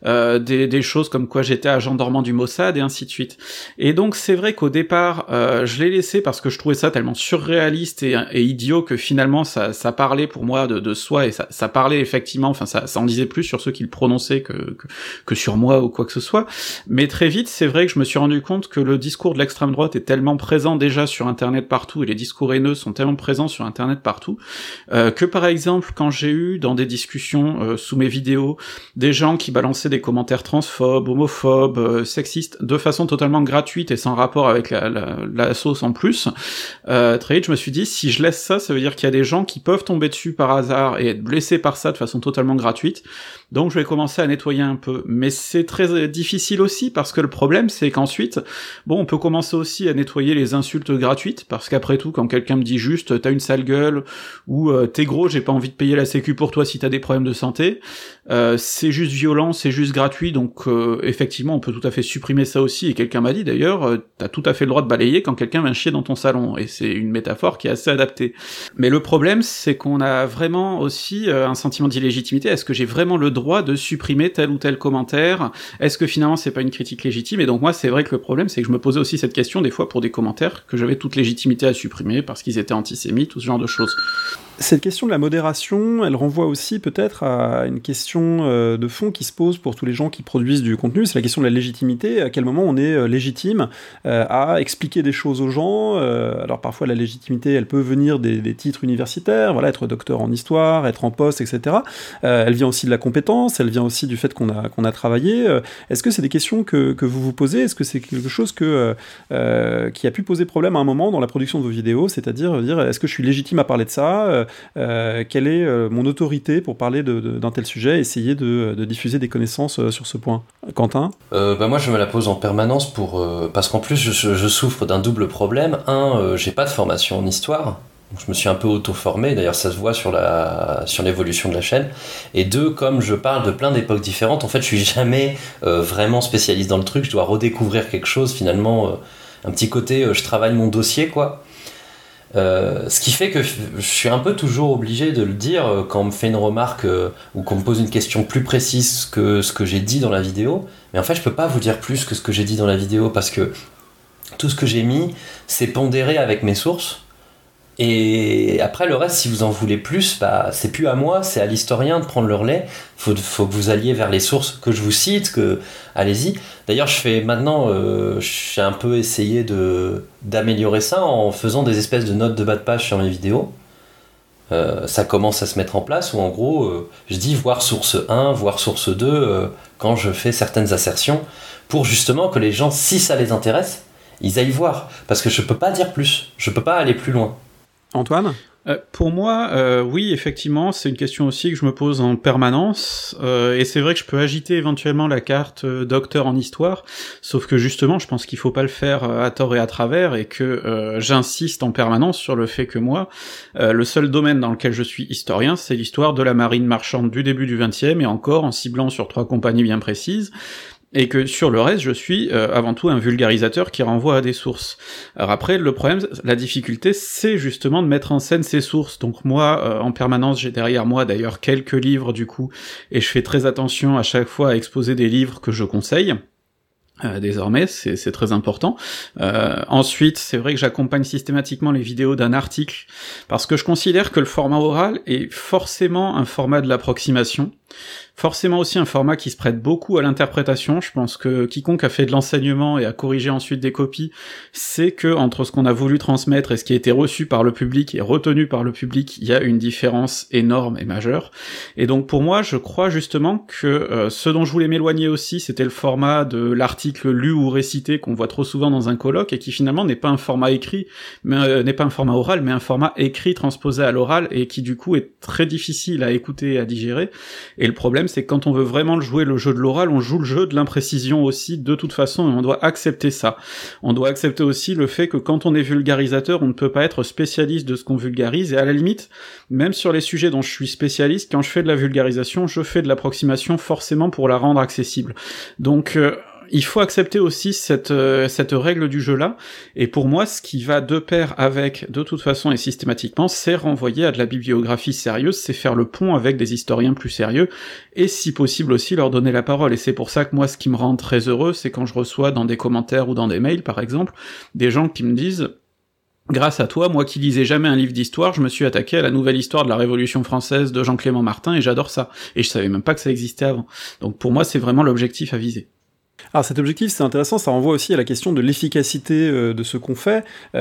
Speaker 3: des choses comme quoi j'étais agent dormant du Mossad, et ainsi de suite. Et donc c'est vrai qu'au départ, je l'ai laissé parce que je trouvais ça tellement surréaliste et idiot que finalement ça parlait pour moi de soi, et ça parlait effectivement, ça en disait plus sur ceux qui le prononçaient que sur moi ou quoi que ce soit. Mais très vite, c'est vrai que je me suis rendu compte que le discours de l'extrême droite est tellement présent déjà sur Internet partout, et les discours haineux sont tellement présents sur Internet partout, que par exemple, quand j'ai eu dans des discussions sous mes vidéos, des gens qui balançaient des commentaires transphobes, homophobes, sexistes, de façon totalement gratuite et sans rapport avec la sauce en plus, très vite je me suis dit, si je laisse ça, ça veut dire qu'il y a des gens qui peuvent tomber dessus par hasard et être blessés par ça de façon totalement gratuite, donc je vais commencer à nettoyer un peu. Mais c'est très difficile aussi, parce que le problème c'est qu'ensuite, on peut commencer aussi à nettoyer les insultes gratuites, parce qu'après tout, quand quelqu'un me dit juste t'as une sale gueule, ou t'es gros, j'ai pas envie de payer la sécu pour toi si t'as des problèmes de santé, c'est juste violent, c'est juste gratuit, donc effectivement on peut tout à fait supprimer ça aussi, et quelqu'un m'a dit d'ailleurs, t'as tout à fait le droit de balayer quand quelqu'un vient chier dans ton salon, et c'est une métaphore qui est assez adaptée. Mais le problème c'est qu'on a vraiment aussi un sentiment d'illégitimité. Est-ce que j'ai vraiment le droit de supprimer tel ou tel commentaire? Est-ce que finalement c'est pas une critique légitime? Et donc moi c'est vrai que le problème c'est que je me posais aussi cette question des fois pour des commentaires que j'avais toute légitimité à supprimer parce qu'ils étaient antisémites, tout ce genre de choses.
Speaker 1: Cette question de la modération, elle renvoie aussi peut-être à une question de fond qui se pose pour tous les gens qui produisent du contenu, c'est la question de la légitimité, à quel moment on est légitime à expliquer des choses aux gens. Alors parfois la légitimité, elle peut venir des titres universitaires, voilà, être docteur en histoire, être en poste, etc. Elle vient aussi de la compétence, elle vient aussi du fait qu'on a travaillé. Est-ce que c'est des questions que vous vous posez? Est-ce que c'est quelque chose qui a pu poser problème à un moment dans la production de vos vidéos, c'est-à-dire dire est-ce que je suis légitime à parler de ça? quelle est mon autorité pour parler d'un tel sujet, essayer de diffuser des connaissances sur ce point. Quentin ?
Speaker 2: Moi je me la pose en permanence parce qu'en plus je souffre d'un double problème. J'ai pas de formation en histoire. Donc je me suis un peu auto-formé, d'ailleurs ça se voit sur l'évolution de la chaîne. Et 2, comme je parle de plein d'époques différentes, en fait je suis jamais vraiment spécialiste dans le truc, je dois redécouvrir quelque chose finalement, un petit côté je travaille mon dossier quoi. Ce qui fait que je suis un peu toujours obligé de le dire quand on me fait une remarque ou qu'on me pose une question plus précise que ce que j'ai dit dans la vidéo. Mais en fait je peux pas vous dire plus que ce que j'ai dit dans la vidéo parce que tout ce que j'ai mis c'est pondéré avec mes sources. Et après le reste, si vous en voulez plus, c'est plus à moi, c'est à l'historien de prendre le relais. Faut que vous alliez vers les sources que je vous cite, allez-y. D'ailleurs, j'ai un peu essayé d'améliorer ça en faisant des espèces de notes de bas de page sur mes vidéos. Ça commence à se mettre en place où en gros, je dis voir source 1, voir source 2 quand je fais certaines assertions pour justement que les gens, si ça les intéresse, ils aillent voir. Parce que je peux pas dire plus, je peux pas aller plus loin.
Speaker 1: Antoine ?
Speaker 3: Pour moi, oui, effectivement, c'est une question aussi que je me pose en permanence, et c'est vrai que je peux agiter éventuellement la carte docteur en histoire, sauf que justement, je pense qu'il faut pas le faire à tort et à travers, et que j'insiste en permanence sur le fait que moi, le seul domaine dans lequel je suis historien, c'est l'histoire de la marine marchande du début du XXe, et encore en ciblant sur 3 compagnies bien précises, et que sur le reste, je suis avant tout un vulgarisateur qui renvoie à des sources. Alors après, le problème, la difficulté, c'est justement de mettre en scène ces sources. Donc moi, en permanence, j'ai derrière moi d'ailleurs quelques livres du coup, et je fais très attention à chaque fois à exposer des livres que je conseille. Désormais, c'est très important. Ensuite, c'est vrai que j'accompagne systématiquement les vidéos d'un article, parce que je considère que le format oral est forcément un format de l'approximation, forcément aussi un format qui se prête beaucoup à l'interprétation. Je pense que quiconque a fait de l'enseignement et a corrigé ensuite des copies, sait que entre ce qu'on a voulu transmettre et ce qui a été reçu par le public et retenu par le public, il y a une différence énorme et majeure. Et donc pour moi, je crois justement que ce dont je voulais m'éloigner aussi, c'était le format de l'article lu ou récité qu'on voit trop souvent dans un colloque et qui finalement n'est pas un format écrit, mais n'est pas un format oral, mais un format écrit transposé à l'oral et qui du coup est très difficile à écouter et à digérer. Et le problème, c'est que quand on veut vraiment jouer le jeu de l'oral, on joue le jeu de l'imprécision aussi, de toute façon, et on doit accepter ça. On doit accepter aussi le fait que quand on est vulgarisateur, on ne peut pas être spécialiste de ce qu'on vulgarise, et à la limite, même sur les sujets dont je suis spécialiste, quand je fais de la vulgarisation, je fais de l'approximation forcément pour la rendre accessible. Donc, il faut accepter aussi cette règle du jeu-là, et pour moi, ce qui va de pair avec, de toute façon et systématiquement, c'est renvoyer à de la bibliographie sérieuse, c'est faire le pont avec des historiens plus sérieux, et si possible aussi leur donner la parole, et c'est pour ça que moi, ce qui me rend très heureux, c'est quand je reçois dans des commentaires ou dans des mails, par exemple, des gens qui me disent « Grâce à toi, moi qui lisais jamais un livre d'histoire, je me suis attaqué à la nouvelle histoire de la Révolution française de Jean-Clément Martin, et j'adore ça, et je savais même pas que ça existait avant. » Donc pour moi, c'est vraiment l'objectif à viser.
Speaker 1: Alors cet objectif, c'est intéressant, ça renvoie aussi à la question de l'efficacité de ce qu'on fait,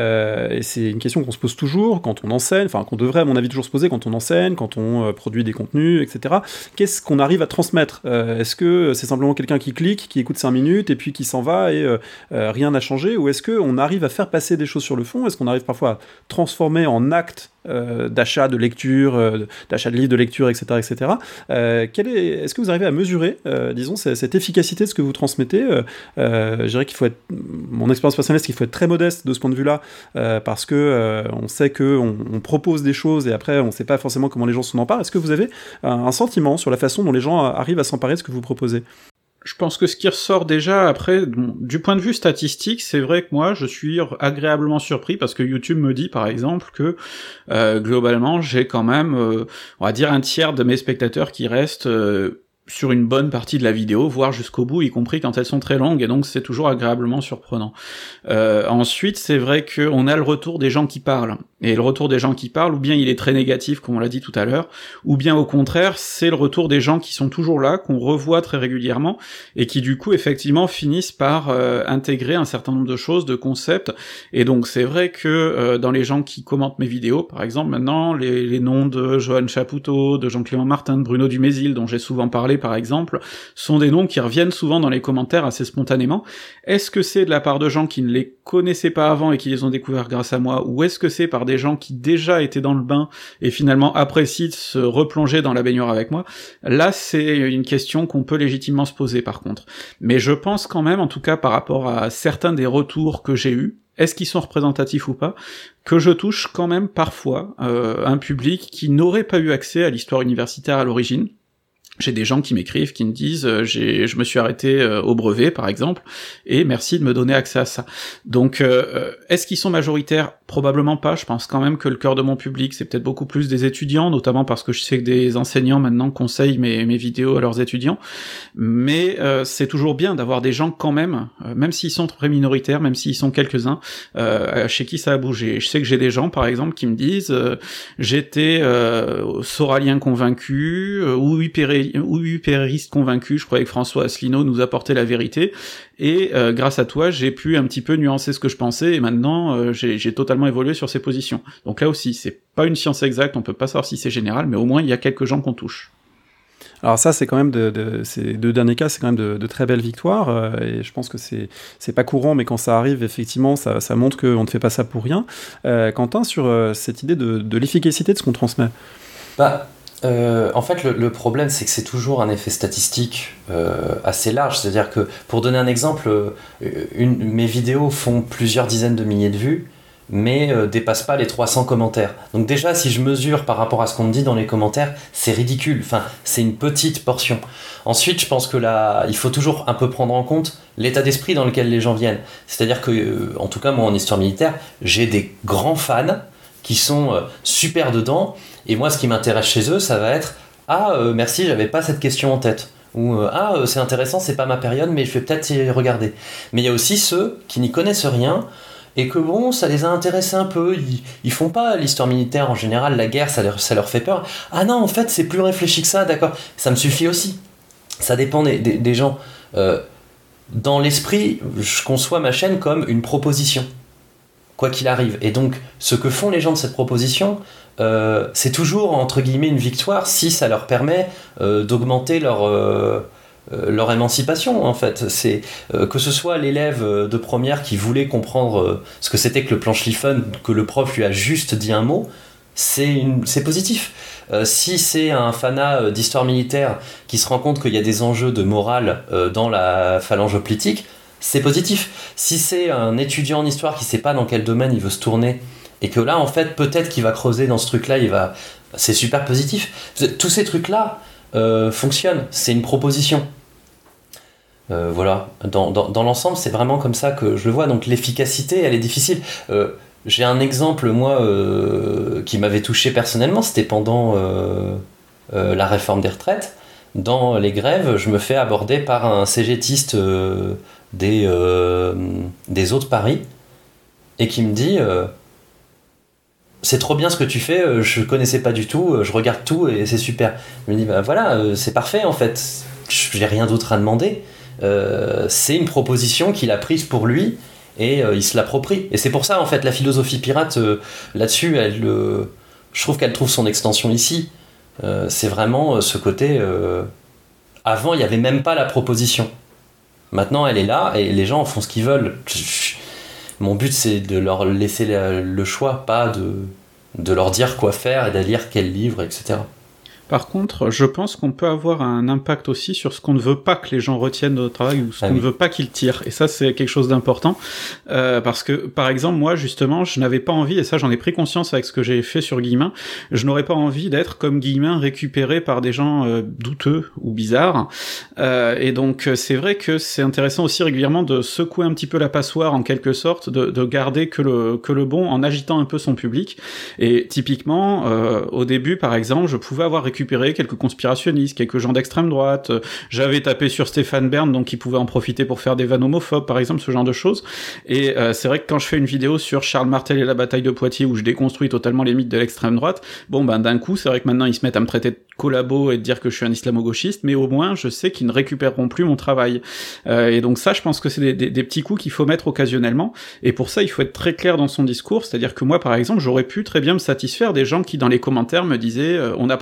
Speaker 1: et c'est une question qu'on se pose toujours quand on enseigne, enfin qu'on devrait à mon avis toujours se poser quand on enseigne, quand on produit des contenus, etc. Qu'est-ce qu'on arrive à transmettre ? Est-ce que c'est simplement quelqu'un qui clique, qui écoute 5 minutes, et puis qui s'en va, et rien n'a changé, ou est-ce qu'on arrive à faire passer des choses sur le fond ? Est-ce qu'on arrive parfois à transformer en actes d'achat de lecture, d'achat de livres de lecture, etc., etc. Est-ce que vous arrivez à mesurer, disons, cette efficacité de ce que vous transmettez ? Je dirais qu'il faut être, mon expérience personnelle, c'est qu'il faut être très modeste de ce point de vue-là, parce que on sait qu'on propose des choses et après on ne sait pas forcément comment les gens s'en emparent. Est-ce que vous avez un sentiment sur la façon dont les gens arrivent à s'emparer de ce que vous proposez ?
Speaker 3: Je pense que ce qui ressort déjà après, du point de vue statistique, c'est vrai que moi je suis agréablement surpris parce que YouTube me dit par exemple que globalement j'ai quand même, on va dire un tiers de mes spectateurs qui restent sur une bonne partie de la vidéo, voire jusqu'au bout, y compris quand elles sont très longues, et donc c'est toujours agréablement surprenant. Ensuite, c'est vrai qu'on a le retour des gens qui parlent, et le retour des gens qui parlent, ou bien il est très négatif, comme on l'a dit tout à l'heure, ou bien au contraire, c'est le retour des gens qui sont toujours là, qu'on revoit très régulièrement, et qui du coup, effectivement, finissent par intégrer un certain nombre de choses, de concepts, et donc c'est vrai que dans les gens qui commentent mes vidéos, par exemple, maintenant, les noms de Johan Chapoutot, de Jean-Clément Martin, de Bruno Dumézil, dont j'ai souvent parlé, par exemple, sont des noms qui reviennent souvent dans les commentaires assez spontanément. Est-ce que c'est de la part de gens qui ne les connaissaient pas avant et qui les ont découverts grâce à moi, ou est-ce que c'est par par des gens qui déjà étaient dans le bain et finalement apprécient de se replonger dans la baignoire avec moi, là c'est une question qu'on peut légitimement se poser par contre. Mais je pense quand même, en tout cas par rapport à certains des retours que j'ai eus, est-ce qu'ils sont représentatifs ou pas, que je touche quand même parfois un public qui n'aurait pas eu accès à l'histoire universitaire à l'origine. J'ai des gens qui m'écrivent, qui me disent je me suis arrêté au brevet par exemple, et merci de me donner accès à ça. Donc est-ce qu'ils sont majoritaires? Probablement pas. Je pense quand même que le cœur de mon public c'est peut-être beaucoup plus des étudiants, notamment parce que je sais que des enseignants maintenant conseillent mes vidéos à leurs étudiants, mais c'est toujours bien d'avoir des gens quand même s'ils sont très minoritaires, même s'ils sont quelques-uns, chez qui ça a bougé. Je sais que j'ai des gens par exemple qui me disent j'étais soralien convaincu ou UPRiste convaincu, je croyais que François Asselineau nous apportait la vérité, et grâce à toi j'ai pu un petit peu nuancer ce que je pensais, et maintenant j'ai totalement évolué sur ces positions. Donc là aussi, c'est pas une science exacte, on peut pas savoir si c'est général, mais au moins il y a quelques gens qu'on touche.
Speaker 1: Alors ça, c'est quand même ces deux derniers cas, c'est quand même de très belles victoires, et je pense que c'est pas courant, mais quand ça arrive, effectivement, ça montre qu'on ne fait pas ça pour rien. Quentin, sur cette idée de l'efficacité de ce qu'on transmet.
Speaker 2: En fait, le problème, c'est que c'est toujours un effet statistique assez large. C'est-à-dire que, pour donner un exemple, mes vidéos font plusieurs dizaines de milliers de vues, mais dépassent pas les 300 commentaires. Donc déjà, si je mesure par rapport à ce qu'on me dit dans les commentaires, c'est ridicule. Enfin, c'est une petite portion. Ensuite, je pense que là, il faut toujours un peu prendre en compte l'état d'esprit dans lequel les gens viennent. C'est-à-dire que, en tout cas, moi, en histoire militaire, j'ai des grands fans qui sont super dedans, et moi, ce qui m'intéresse chez eux, ça va être « Ah, merci, j'avais pas cette question en tête ». Ou « Ah, c'est intéressant, c'est pas ma période, mais je vais peut-être y regarder ». Mais il y a aussi ceux qui n'y connaissent rien, et que bon, ça les a intéressés un peu, ils font pas l'histoire militaire en général, la guerre, ça leur fait peur. Ah non, en fait, c'est plus réfléchi que ça, d'accord, ça me suffit aussi. Ça dépend des gens. Dans l'esprit, je conçois ma chaîne comme une proposition, quoi qu'il arrive. Et donc, ce que font les gens de cette proposition, c'est toujours, entre guillemets, une victoire si ça leur permet d'augmenter leur émancipation, en fait. C'est que ce soit l'élève de première qui voulait comprendre ce que c'était que le plan Schlieffen, que le prof lui a juste dit un mot, c'est positif. Si c'est un fanat d'histoire militaire qui se rend compte qu'il y a des enjeux de morale dans la phalange hoplitique, c'est positif. Si c'est un étudiant en histoire qui sait pas dans quel domaine il veut se tourner, et que là, en fait, peut-être qu'il va creuser dans ce truc-là, c'est super positif. Tous ces trucs-là fonctionnent, c'est une proposition. Voilà, dans l'ensemble, c'est vraiment comme ça que je le vois. Donc l'efficacité, elle est difficile. J'ai un exemple, moi, qui m'avait touché personnellement, c'était pendant la réforme des retraites. Dans les grèves, je me fais aborder par un cégétiste des Eaux de Paris, et qui me dit c'est trop bien ce que tu fais, je connaissais pas du tout, je regarde tout et c'est super. Je me dis voilà, c'est parfait en fait, j'ai rien d'autre à demander. C'est une proposition qu'il a prise pour lui et il se l'approprie. Et c'est pour ça en fait la philosophie pirate là-dessus, je trouve qu'elle trouve son extension ici. C'est vraiment ce côté. Avant, il n'y avait même pas la proposition. Maintenant, elle est là et les gens font ce qu'ils veulent. Mon but, c'est de leur laisser le choix, pas de leur dire quoi faire et de lire quel livre, etc.
Speaker 3: Par contre, je pense qu'on peut avoir un impact aussi sur ce qu'on ne veut pas que les gens retiennent de notre travail ou ce qu'on ne veut pas qu'ils tirent. Et ça, c'est quelque chose d'important. Parce que, par exemple, moi, justement, je n'avais pas envie, et ça, j'en ai pris conscience avec ce que j'ai fait sur Guillemin, je n'aurais pas envie d'être, comme Guillemin, récupéré par des gens douteux ou bizarres. Et donc, c'est vrai que c'est intéressant aussi régulièrement de secouer un petit peu la passoire, en quelque sorte, de garder que le bon en agitant un peu son public. Et typiquement, au début, par exemple, je pouvais avoir récupéré quelques conspirationnistes, quelques gens d'extrême droite, j'avais tapé sur Stéphane Bern, donc il pouvait en profiter pour faire des vannes homophobes, par exemple, ce genre de choses. Et c'est vrai que quand je fais une vidéo sur Charles Martel et la bataille de Poitiers, où je déconstruis totalement les mythes de l'extrême droite, d'un coup, c'est vrai que maintenant ils se mettent à me traiter de collabo et de dire que je suis un islamo-gauchiste, mais au moins, je sais qu'ils ne récupéreront plus mon travail. Et donc ça, je pense que c'est des petits coups qu'il faut mettre occasionnellement, et pour ça, il faut être très clair dans son discours, c'est-à-dire que moi, par exemple, j'aurais pu très bien me satisfaire des gens qui, dans les commentaires, me disaient on n'apprend pas ça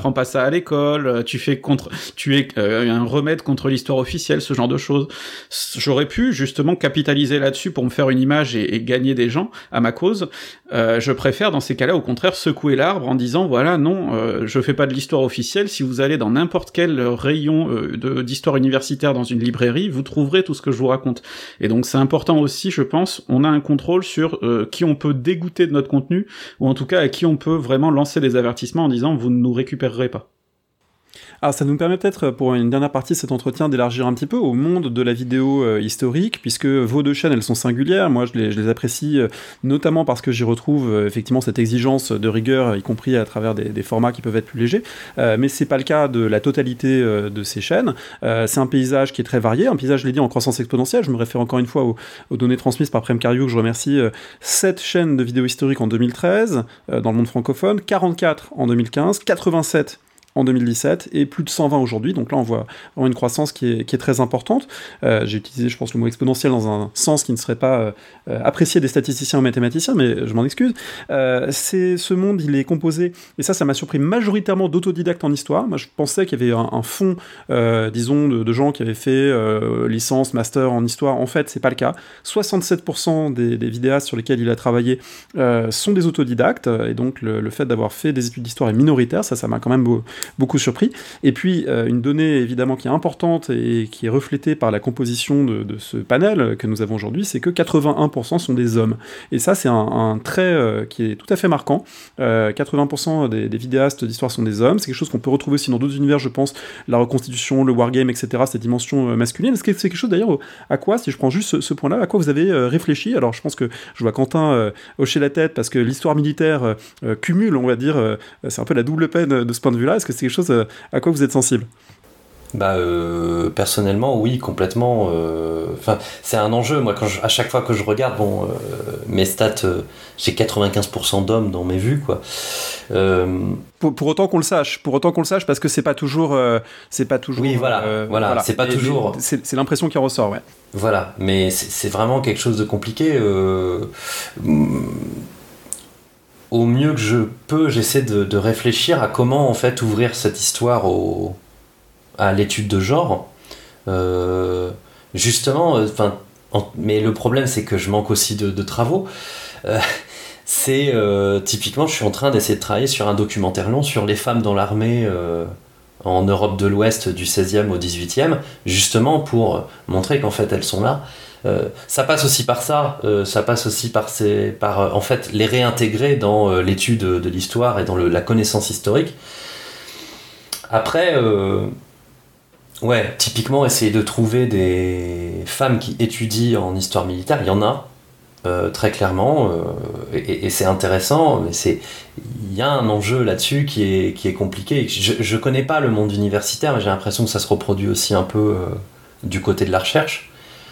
Speaker 3: ça à l'école, tu es un remède contre l'histoire officielle, ce genre de choses. J'aurais pu justement capitaliser là-dessus pour me faire une image et gagner des gens à ma cause. Je préfère dans ces cas-là au contraire secouer l'arbre en disant voilà non, je fais pas de l'histoire officielle. Si vous allez dans n'importe quel rayon d'histoire universitaire dans une librairie, vous trouverez tout ce que je vous raconte. Et donc c'est important aussi, je pense, on a un contrôle sur qui on peut dégoûter de notre contenu, ou en tout cas à qui on peut vraiment lancer des avertissements en disant vous ne nous récupérerez pas.
Speaker 1: Alors ça nous permet peut-être, pour une dernière partie de cet entretien, d'élargir un petit peu au monde de la vidéo historique, puisque vos deux chaînes, elles sont singulières. Moi, je les apprécie notamment parce que j'y retrouve effectivement cette exigence de rigueur, y compris à travers des formats qui peuvent être plus légers. Mais c'est pas le cas de la totalité de ces chaînes. C'est un paysage qui est très varié, un paysage, je l'ai dit, en croissance exponentielle. Je me réfère encore une fois aux données transmises par Prem Karyou, que je remercie. 7 chaînes de vidéo historique en 2013, dans le monde francophone, 44 en 2015, 87 en 2017 et plus de 120 aujourd'hui, donc là on voit vraiment une croissance qui est très importante. J'ai utilisé je pense le mot exponentiel dans un sens qui ne serait pas apprécié des statisticiens ou mathématiciens, mais je m'en excuse. Ce monde il est composé, et ça m'a surpris, majoritairement d'autodidactes en histoire. Moi je pensais qu'il y avait un fond disons de gens qui avaient fait licence, master en histoire. En fait c'est pas le cas. 67% des vidéastes sur lesquels il a travaillé sont des autodidactes, et donc le fait d'avoir fait des études d'histoire est minoritaire, ça m'a quand même beaucoup surpris. Et puis, une donnée évidemment qui est importante et qui est reflétée par la composition de ce panel que nous avons aujourd'hui, c'est que 81% sont des hommes. Et ça, c'est un trait qui est tout à fait marquant. 80% des vidéastes d'histoire sont des hommes. C'est quelque chose qu'on peut retrouver aussi dans d'autres univers, je pense, la reconstitution, le wargame, etc., ces dimensions masculines. Est-ce que c'est quelque chose d'ailleurs à quoi, si je prends juste ce point-là, à quoi vous avez réfléchi? Alors, je pense que je vois Quentin hocher la tête parce que l'histoire militaire cumule, on va dire, c'est un peu la double peine de ce point de vue-là. Est-ce que c'est quelque chose à quoi vous êtes sensible?
Speaker 2: Personnellement, oui, complètement. C'est un enjeu. Moi, à chaque fois que je regarde, mes stats, j'ai 95% d'hommes dans mes vues, quoi.
Speaker 1: Pour autant qu'on le sache, parce que c'est pas toujours.
Speaker 2: Oui, voilà. C'est pas toujours.
Speaker 1: C'est l'impression qui en ressort, ouais.
Speaker 2: Voilà, mais c'est vraiment quelque chose de compliqué. Au mieux que je peux, j'essaie de réfléchir à comment en fait ouvrir cette histoire à l'étude de genre. Justement, mais le problème c'est que je manque aussi de travaux. Typiquement, je suis en train d'essayer de travailler sur un documentaire long sur les femmes dans l'armée en Europe de l'Ouest du 16e au 18e, justement pour montrer qu'en fait elles sont là. Ça passe aussi par ça, ça passe aussi par en fait les réintégrer dans l'étude de l'histoire et dans la connaissance historique. Après, typiquement essayer de trouver des femmes qui étudient en histoire militaire, il y en a très clairement, et c'est intéressant, mais il y a un enjeu là-dessus qui est compliqué. Je connais pas le monde universitaire, mais j'ai l'impression que ça se reproduit aussi un peu du côté de la recherche.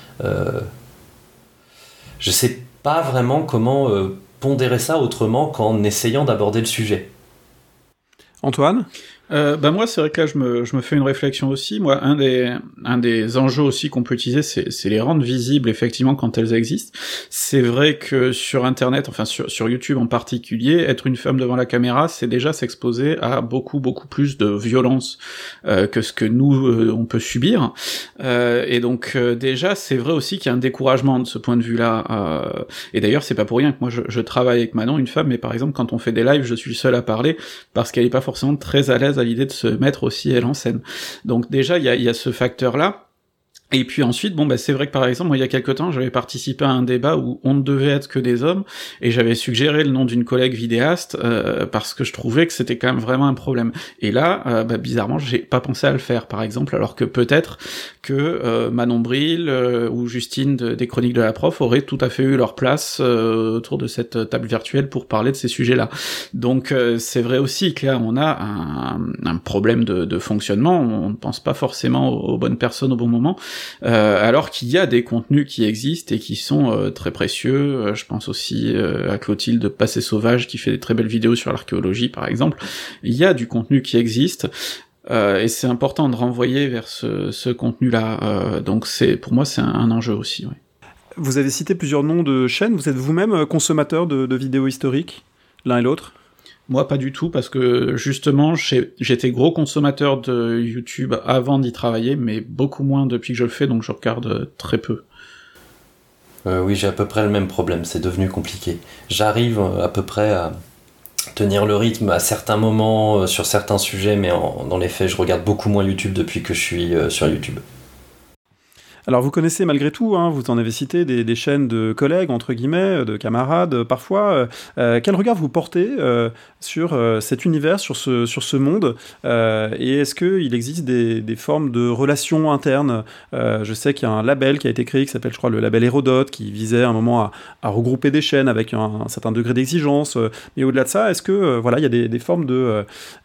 Speaker 2: Je sais pas vraiment comment pondérer ça autrement qu'en essayant d'aborder le sujet.
Speaker 1: Antoine ?
Speaker 3: Moi, c'est vrai que là, je me fais une réflexion aussi. Moi, un des enjeux aussi qu'on peut utiliser, c'est les rendre visibles, effectivement, quand elles existent. C'est vrai que sur Internet, enfin, sur YouTube en particulier, être une femme devant la caméra, c'est déjà s'exposer à beaucoup, beaucoup plus de violence, que ce que nous, on peut subir. Et donc, déjà, c'est vrai aussi qu'il y a un découragement de ce point de vue-là. Et d'ailleurs, c'est pas pour rien que moi, je travaille avec Manon, une femme, mais par exemple, quand on fait des lives, je suis le seul à parler, parce qu'elle est pas forcément très à l'aise à l'idée de se mettre aussi elle en scène. Donc déjà il y a ce facteur-là. Et puis ensuite, c'est vrai que par exemple, moi, il y a quelque temps, j'avais participé à un débat où on ne devait être que des hommes, et j'avais suggéré le nom d'une collègue vidéaste, parce que je trouvais que c'était quand même vraiment un problème. Et là, bizarrement, j'ai pas pensé à le faire, par exemple, alors que peut-être que Manon Bril ou Justine des Chroniques de la Prof auraient tout à fait eu leur place autour de cette table virtuelle pour parler de ces sujets-là. Donc c'est vrai aussi que là, on a un problème de fonctionnement, on ne pense pas forcément aux bonnes personnes au bon moment, alors qu'il y a des contenus qui existent et qui sont très précieux. Je pense aussi à Clotilde Passé Sauvage qui fait des très belles vidéos sur l'archéologie par exemple. Il y a du contenu qui existe, et c'est important de renvoyer vers ce contenu-là. Donc pour moi c'est un enjeu aussi. Oui.
Speaker 1: Vous avez cité plusieurs noms de chaînes, vous êtes vous-même consommateur de vidéos historiques, l'un et l'autre ?
Speaker 3: Moi, pas du tout, parce que justement, j'étais gros consommateur de YouTube avant d'y travailler, mais beaucoup moins depuis que je le fais, donc je regarde très peu.
Speaker 2: Oui, j'ai à peu près le même problème, c'est devenu compliqué. J'arrive à peu près à tenir le rythme à certains moments, sur certains sujets, mais dans les faits, je regarde beaucoup moins YouTube depuis que je suis sur YouTube.
Speaker 1: Alors vous connaissez malgré tout, hein, vous en avez cité des chaînes de collègues, entre guillemets, de camarades parfois. Quel regard vous portez sur cet univers, sur ce monde et est-ce qu'il existe des formes de relations internes? Je sais qu'il y a un label qui a été créé qui s'appelle, je crois, le label Hérodote, qui visait à un moment à regrouper des chaînes avec un certain degré d'exigence. Mais au-delà de ça, est-ce que voilà, il y a des formes de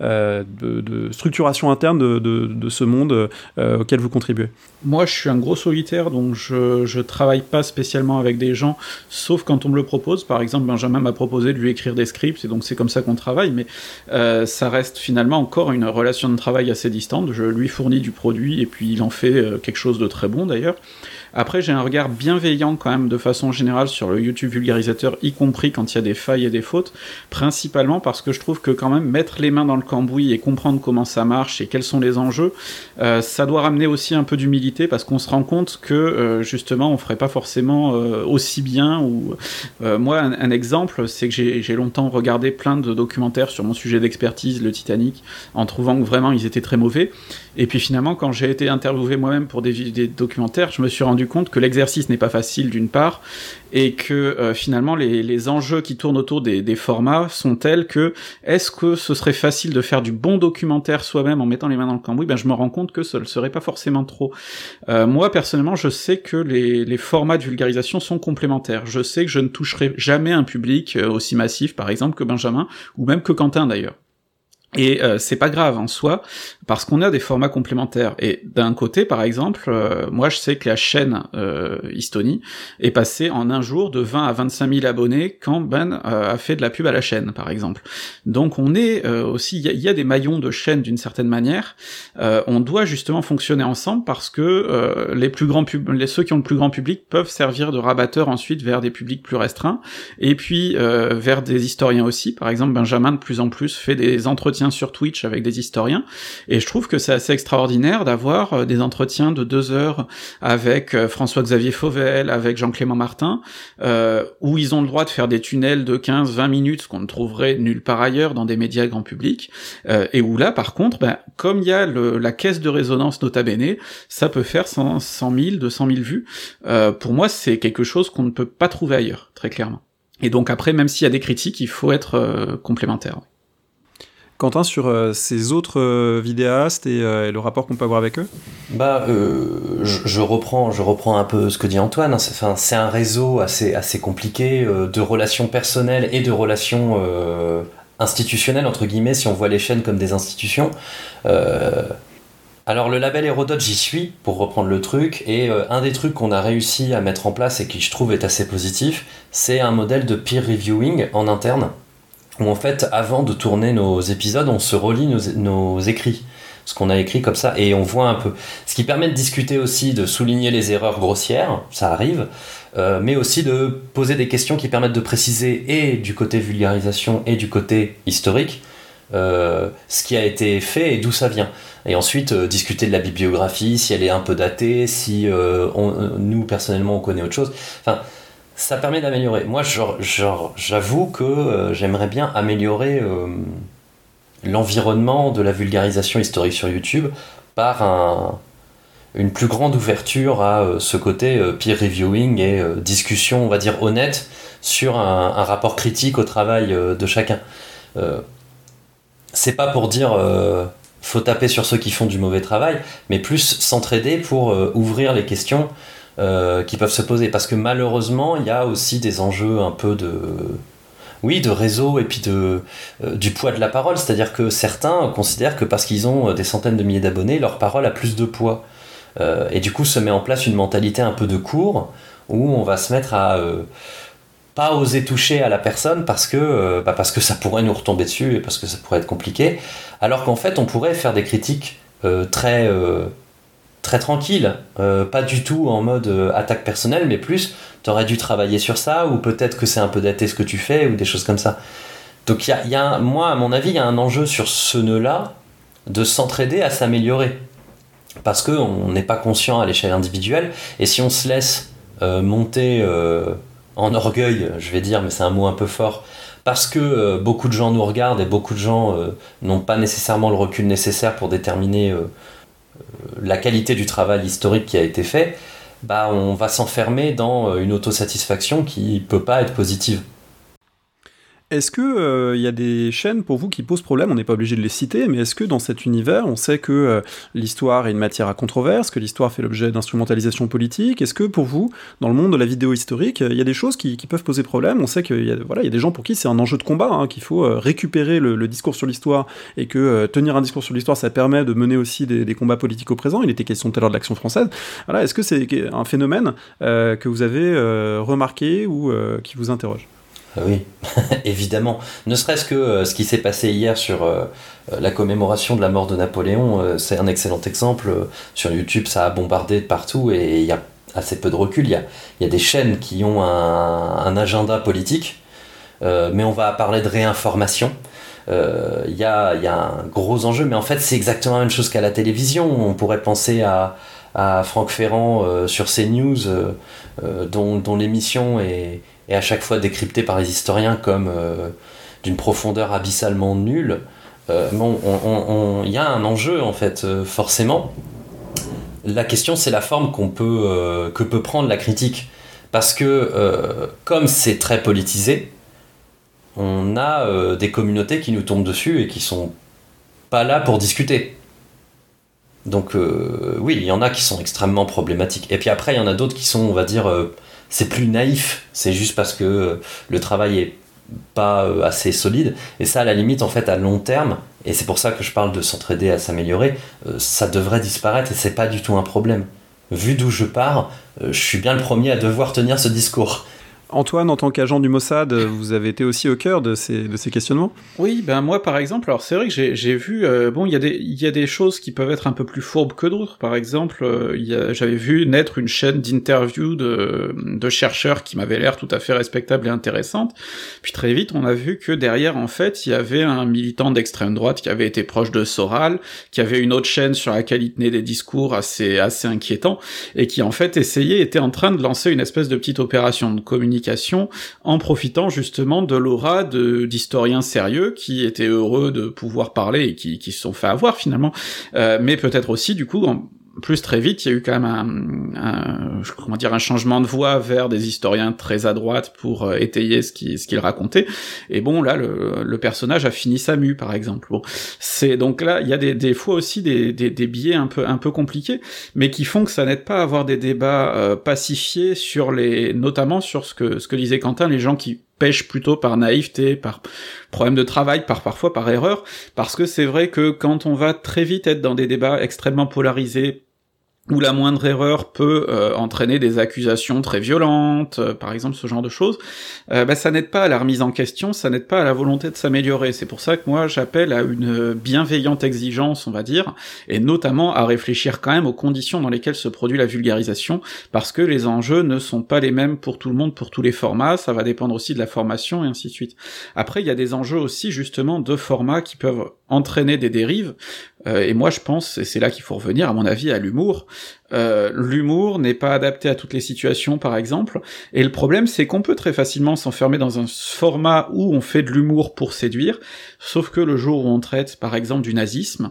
Speaker 1: structuration interne de ce monde auquel vous contribuez?
Speaker 3: Moi, je suis un gros solitaire, donc je travaille pas spécialement avec des gens, sauf quand on me le propose. Par exemple, Benjamin m'a proposé de lui écrire des scripts, et donc c'est comme ça qu'on travaille, mais ça reste finalement encore une relation de travail assez distante. Je lui fournis du produit, et puis il en fait quelque chose de très bon, d'ailleurs. Après, j'ai un regard bienveillant quand même de façon générale sur le YouTube vulgarisateur, y compris quand il y a des failles et des fautes, principalement parce que je trouve que quand même mettre les mains dans le cambouis et comprendre comment ça marche et quels sont les enjeux, ça doit ramener aussi un peu d'humilité, parce qu'on se rend compte que justement on ferait pas forcément aussi bien. Moi, un exemple, c'est que j'ai longtemps regardé plein de documentaires sur mon sujet d'expertise, le Titanic, en trouvant que vraiment ils étaient très mauvais. Et puis finalement, quand j'ai été interviewé moi-même pour des documentaires, je me suis rendu compte que l'exercice n'est pas facile d'une part, et que finalement les enjeux qui tournent autour des formats sont tels que est-ce que ce serait facile de faire du bon documentaire soi-même en mettant les mains dans le cambouis? Ben je me rends compte que ce ne serait pas forcément trop. Moi personnellement, je sais que les formats de vulgarisation sont complémentaires. Je sais que je ne toucherai jamais un public aussi massif, par exemple, que Benjamin, ou même que Quentin d'ailleurs. Et c'est pas grave en soi, parce qu'on a des formats complémentaires. Et d'un côté, par exemple, moi je sais que la chaîne Histony est passée en un jour de 20 à 25 000 abonnés quand Ben a fait de la pub à la chaîne, par exemple. Donc on est aussi, il y a des maillons de chaîne d'une certaine manière. On doit justement fonctionner ensemble, parce que ceux qui ont le plus grand public peuvent servir de rabatteurs ensuite vers des publics plus restreints, et puis vers des historiens aussi. Par exemple, Benjamin de plus en plus fait des entretiens sur Twitch avec des historiens, et je trouve que c'est assez extraordinaire d'avoir des entretiens de 2 heures avec François-Xavier Fauvel, avec Jean-Clément Martin, où ils ont le droit de faire des tunnels de 15-20 minutes, ce qu'on ne trouverait nulle part ailleurs dans des médias grand public, et où là, par contre, comme il y a la caisse de résonance nota bene, ça peut faire 100 000, 200 000 vues. Pour moi, c'est quelque chose qu'on ne peut pas trouver ailleurs, très clairement. Et donc après, même s'il y a des critiques, il faut être complémentaire.
Speaker 1: Quentin, sur ces autres vidéastes et le rapport qu'on peut avoir avec eux?
Speaker 2: Je reprends un peu ce que dit Antoine. C'est un réseau assez compliqué de relations personnelles et de relations institutionnelles, entre guillemets, si on voit les chaînes comme des institutions. Alors le label Hérodote, j'y suis, pour reprendre le truc, et un des trucs qu'on a réussi à mettre en place et qui je trouve est assez positif, c'est un modèle de peer reviewing en interne, où en fait, avant de tourner nos épisodes, on se relit nos écrits, ce qu'on a écrit comme ça, et on voit un peu. Ce qui permet de discuter aussi, de souligner les erreurs grossières, ça arrive, mais aussi de poser des questions qui permettent de préciser, et du côté vulgarisation, et du côté historique, ce qui a été fait et d'où ça vient. Et ensuite, discuter de la bibliographie, si elle est un peu datée, si nous, personnellement, on connaît autre chose. Enfin, ça permet d'améliorer. Moi, j'avoue que j'aimerais bien améliorer l'environnement de la vulgarisation historique sur YouTube par une plus grande ouverture à ce côté peer reviewing et discussion, on va dire, honnête sur un rapport critique au travail de chacun. C'est pas pour dire faut taper sur ceux qui font du mauvais travail, mais plus s'entraider pour ouvrir les questions qui peuvent se poser, parce que malheureusement il y a aussi des enjeux un peu de réseau et puis du poids de la parole, c'est-à-dire que certains considèrent que parce qu'ils ont des centaines de milliers d'abonnés, leur parole a plus de poids, et du coup se met en place une mentalité un peu de cour où on va se mettre à pas oser toucher à la personne parce que ça pourrait nous retomber dessus et parce que ça pourrait être compliqué, alors qu'en fait on pourrait faire des critiques très tranquille, pas du tout en mode attaque personnelle, mais plus t'aurais dû travailler sur ça, ou peut-être que c'est un peu daté ce que tu fais, ou des choses comme ça. Donc moi, à mon avis, il y a un enjeu sur ce nœud-là de s'entraider à s'améliorer. Parce qu'on n'est pas conscient à l'échelle individuelle, et si on se laisse monter en orgueil, je vais dire, mais c'est un mot un peu fort, parce que beaucoup de gens nous regardent et beaucoup de gens n'ont pas nécessairement le recul nécessaire pour déterminer la qualité du travail historique qui a été fait, on va s'enfermer dans une autosatisfaction qui peut pas être positive.
Speaker 1: Est-ce que y a des chaînes pour vous qui posent problème? On n'est pas obligé de les citer, mais est-ce que dans cet univers, on sait que l'histoire est une matière à controverse, que l'histoire fait l'objet d'instrumentalisation politique? Est-ce que pour vous, dans le monde de la vidéo historique, il y a des choses qui peuvent poser problème? On sait qu'il y a des gens pour qui c'est un enjeu de combat, qu'il faut récupérer le discours sur l'histoire, et que tenir un discours sur l'histoire, ça permet de mener aussi des combats politiques au présent. Il était question tout à l'heure de l'Action française. Voilà, est-ce que c'est un phénomène que vous avez remarqué ou qui vous interroge?
Speaker 2: Oui, évidemment. Ne serait-ce que ce qui s'est passé hier sur la commémoration de la mort de Napoléon, c'est un excellent exemple. Sur YouTube, ça a bombardé de partout et il y a assez peu de recul. Il y a des chaînes qui ont un agenda politique, mais on va parler de réinformation. Il y a un gros enjeu, mais en fait, c'est exactement la même chose qu'à la télévision. On pourrait penser à Franck Ferrand sur CNews, dont l'émission est à chaque fois décryptée par les historiens comme d'une profondeur abyssalement nulle. Il y a un enjeu, en fait, forcément. La question, c'est la forme que peut prendre la critique. Parce que, comme c'est très politisé, on a des communautés qui nous tombent dessus et qui sont pas là pour discuter. Donc, oui, il y en a qui sont extrêmement problématiques. Et puis après, il y en a d'autres qui sont, on va dire... c'est plus naïf, c'est juste parce que le travail est pas assez solide, et ça à la limite en fait à long terme, et c'est pour ça que je parle de s'entraider à s'améliorer, ça devrait disparaître et c'est pas du tout un problème. Vu d'où je pars, je suis bien le premier à devoir tenir ce discours.
Speaker 1: Antoine, en tant qu'agent du Mossad, vous avez été aussi au cœur de ces questionnements?
Speaker 3: Oui, moi par exemple, alors c'est vrai que j'ai vu, il y a des choses qui peuvent être un peu plus fourbes que d'autres. Par exemple, j'avais vu naître une chaîne d'interviews de chercheurs qui m'avait l'air tout à fait respectable et intéressante. Puis très vite, on a vu que derrière, en fait, il y avait un militant d'extrême droite qui avait été proche de Soral, qui avait une autre chaîne sur laquelle il tenait des discours assez inquiétants, et qui en fait était en train de lancer une espèce de petite opération de communication en profitant justement de l'aura d'historiens sérieux qui étaient heureux de pouvoir parler et qui se sont fait avoir finalement, mais peut-être aussi du coup plus très vite, il y a eu quand même un changement de voix vers des historiens très à droite pour étayer ce qu'ils racontaient. Et bon, là, le personnage a fini sa mue, par exemple. Bon, c'est donc là, il y a des fois aussi des biais un peu compliqués, mais qui font que ça n'aide pas à avoir des débats pacifiés notamment sur ce que disait Quentin, les gens qui pêchent plutôt par naïveté, par problème de travail, parfois par erreur, parce que c'est vrai que quand on va très vite être dans des débats extrêmement polarisés, où la moindre erreur peut entraîner des accusations très violentes, par exemple ce genre de choses, ça n'aide pas à la remise en question, ça n'aide pas à la volonté de s'améliorer. C'est pour ça que moi j'appelle à une bienveillante exigence, on va dire, et notamment à réfléchir quand même aux conditions dans lesquelles se produit la vulgarisation, parce que les enjeux ne sont pas les mêmes pour tout le monde, pour tous les formats, ça va dépendre aussi de la formation et ainsi de suite. Après, il y a des enjeux aussi justement de formats qui peuvent entraîner des dérives, et moi je pense, et c'est là qu'il faut revenir à mon avis à l'humour. L'humour n'est pas adapté à toutes les situations par exemple, et le problème c'est qu'on peut très facilement s'enfermer dans un format où on fait de l'humour pour séduire, sauf que le jour où on traite par exemple du nazisme,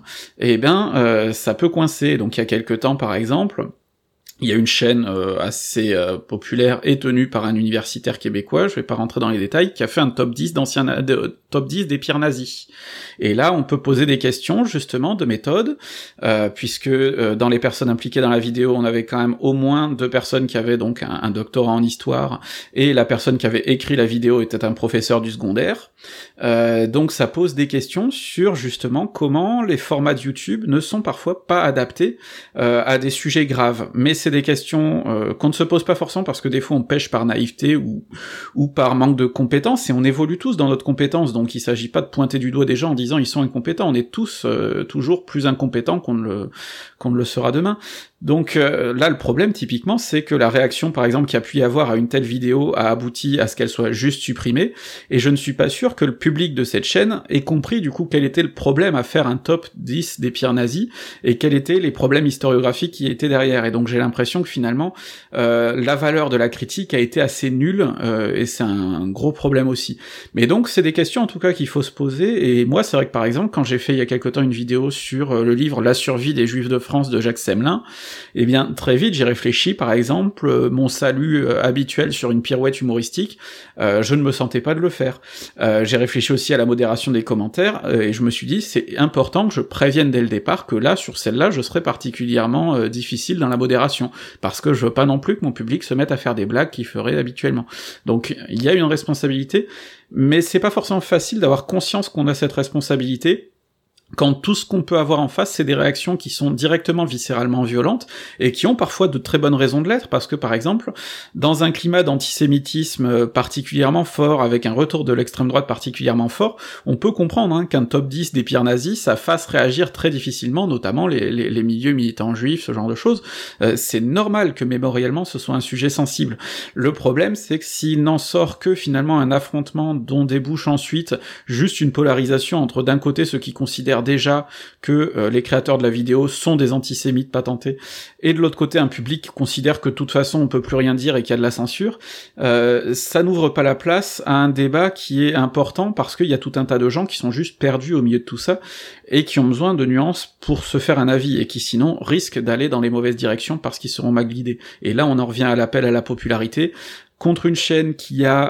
Speaker 3: ça peut coincer. Donc il y a quelque temps par exemple, il y a une chaîne assez populaire et tenue par un universitaire québécois, je vais pas rentrer dans les détails, qui a fait un top 10 top 10 des pires nazis. Et là, on peut poser des questions, justement, de méthode, puisque dans les personnes impliquées dans la vidéo, on avait quand même au moins 2 personnes qui avaient donc un doctorat en histoire, et la personne qui avait écrit la vidéo était un professeur du secondaire. Donc ça pose des questions sur, justement, comment les formats de YouTube ne sont parfois pas adaptés à des sujets graves. Mais c'est des questions qu'on ne se pose pas forcément parce que des fois on pêche par naïveté ou par manque de compétences, et on évolue tous dans notre compétence, donc il s'agit pas de pointer du doigt des gens en disant ils sont incompétents, on est tous toujours plus incompétents qu'on ne le sera demain. Donc là, le problème, typiquement, c'est que la réaction, par exemple, qu'il y a pu y avoir à une telle vidéo a abouti à ce qu'elle soit juste supprimée, et je ne suis pas sûr que le public de cette chaîne ait compris, du coup, quel était le problème à faire un top 10 des pires nazis, et quels étaient les problèmes historiographiques qui étaient derrière. Et donc j'ai l'impression que finalement, la valeur de la critique a été assez nulle, et c'est un gros problème aussi. Mais donc, c'est des questions, en tout cas, qu'il faut se poser, et moi, c'est vrai que, par exemple, quand j'ai fait il y a quelque temps une vidéo sur le livre La survie des Juifs de France de Jacques Semelin, eh bien, très vite, j'ai réfléchi, par exemple, mon salut habituel sur une pirouette humoristique, je ne me sentais pas de le faire. J'ai réfléchi aussi à la modération des commentaires, et je me suis dit, c'est important que je prévienne dès le départ que là, sur celle-là, je serais particulièrement difficile dans la modération, parce que je veux pas non plus que mon public se mette à faire des blagues qu'il ferait habituellement. Donc, il y a une responsabilité, mais c'est pas forcément facile d'avoir conscience qu'on a cette responsabilité, quand tout ce qu'on peut avoir en face, c'est des réactions qui sont directement viscéralement violentes, et qui ont parfois de très bonnes raisons de l'être, parce que par exemple, dans un climat d'antisémitisme particulièrement fort, avec un retour de l'extrême droite particulièrement fort, on peut comprendre qu'un top 10 des pires nazis, ça fasse réagir très difficilement, notamment les milieux militants juifs, ce genre de choses. C'est normal que mémoriellement ce soit un sujet sensible. Le problème, c'est que s'il n'en sort que finalement un affrontement dont débouche ensuite juste une polarisation entre d'un côté ceux qui considèrent déjà que les créateurs de la vidéo sont des antisémites patentés, et de l'autre côté un public qui considère que de toute façon on peut plus rien dire et qu'il y a de la censure, ça n'ouvre pas la place à un débat qui est important, parce qu'il y a tout un tas de gens qui sont juste perdus au milieu de tout ça, et qui ont besoin de nuances pour se faire un avis, et qui sinon risquent d'aller dans les mauvaises directions parce qu'ils seront mal guidés. Et là on en revient à l'appel à la popularité, contre une chaîne qui a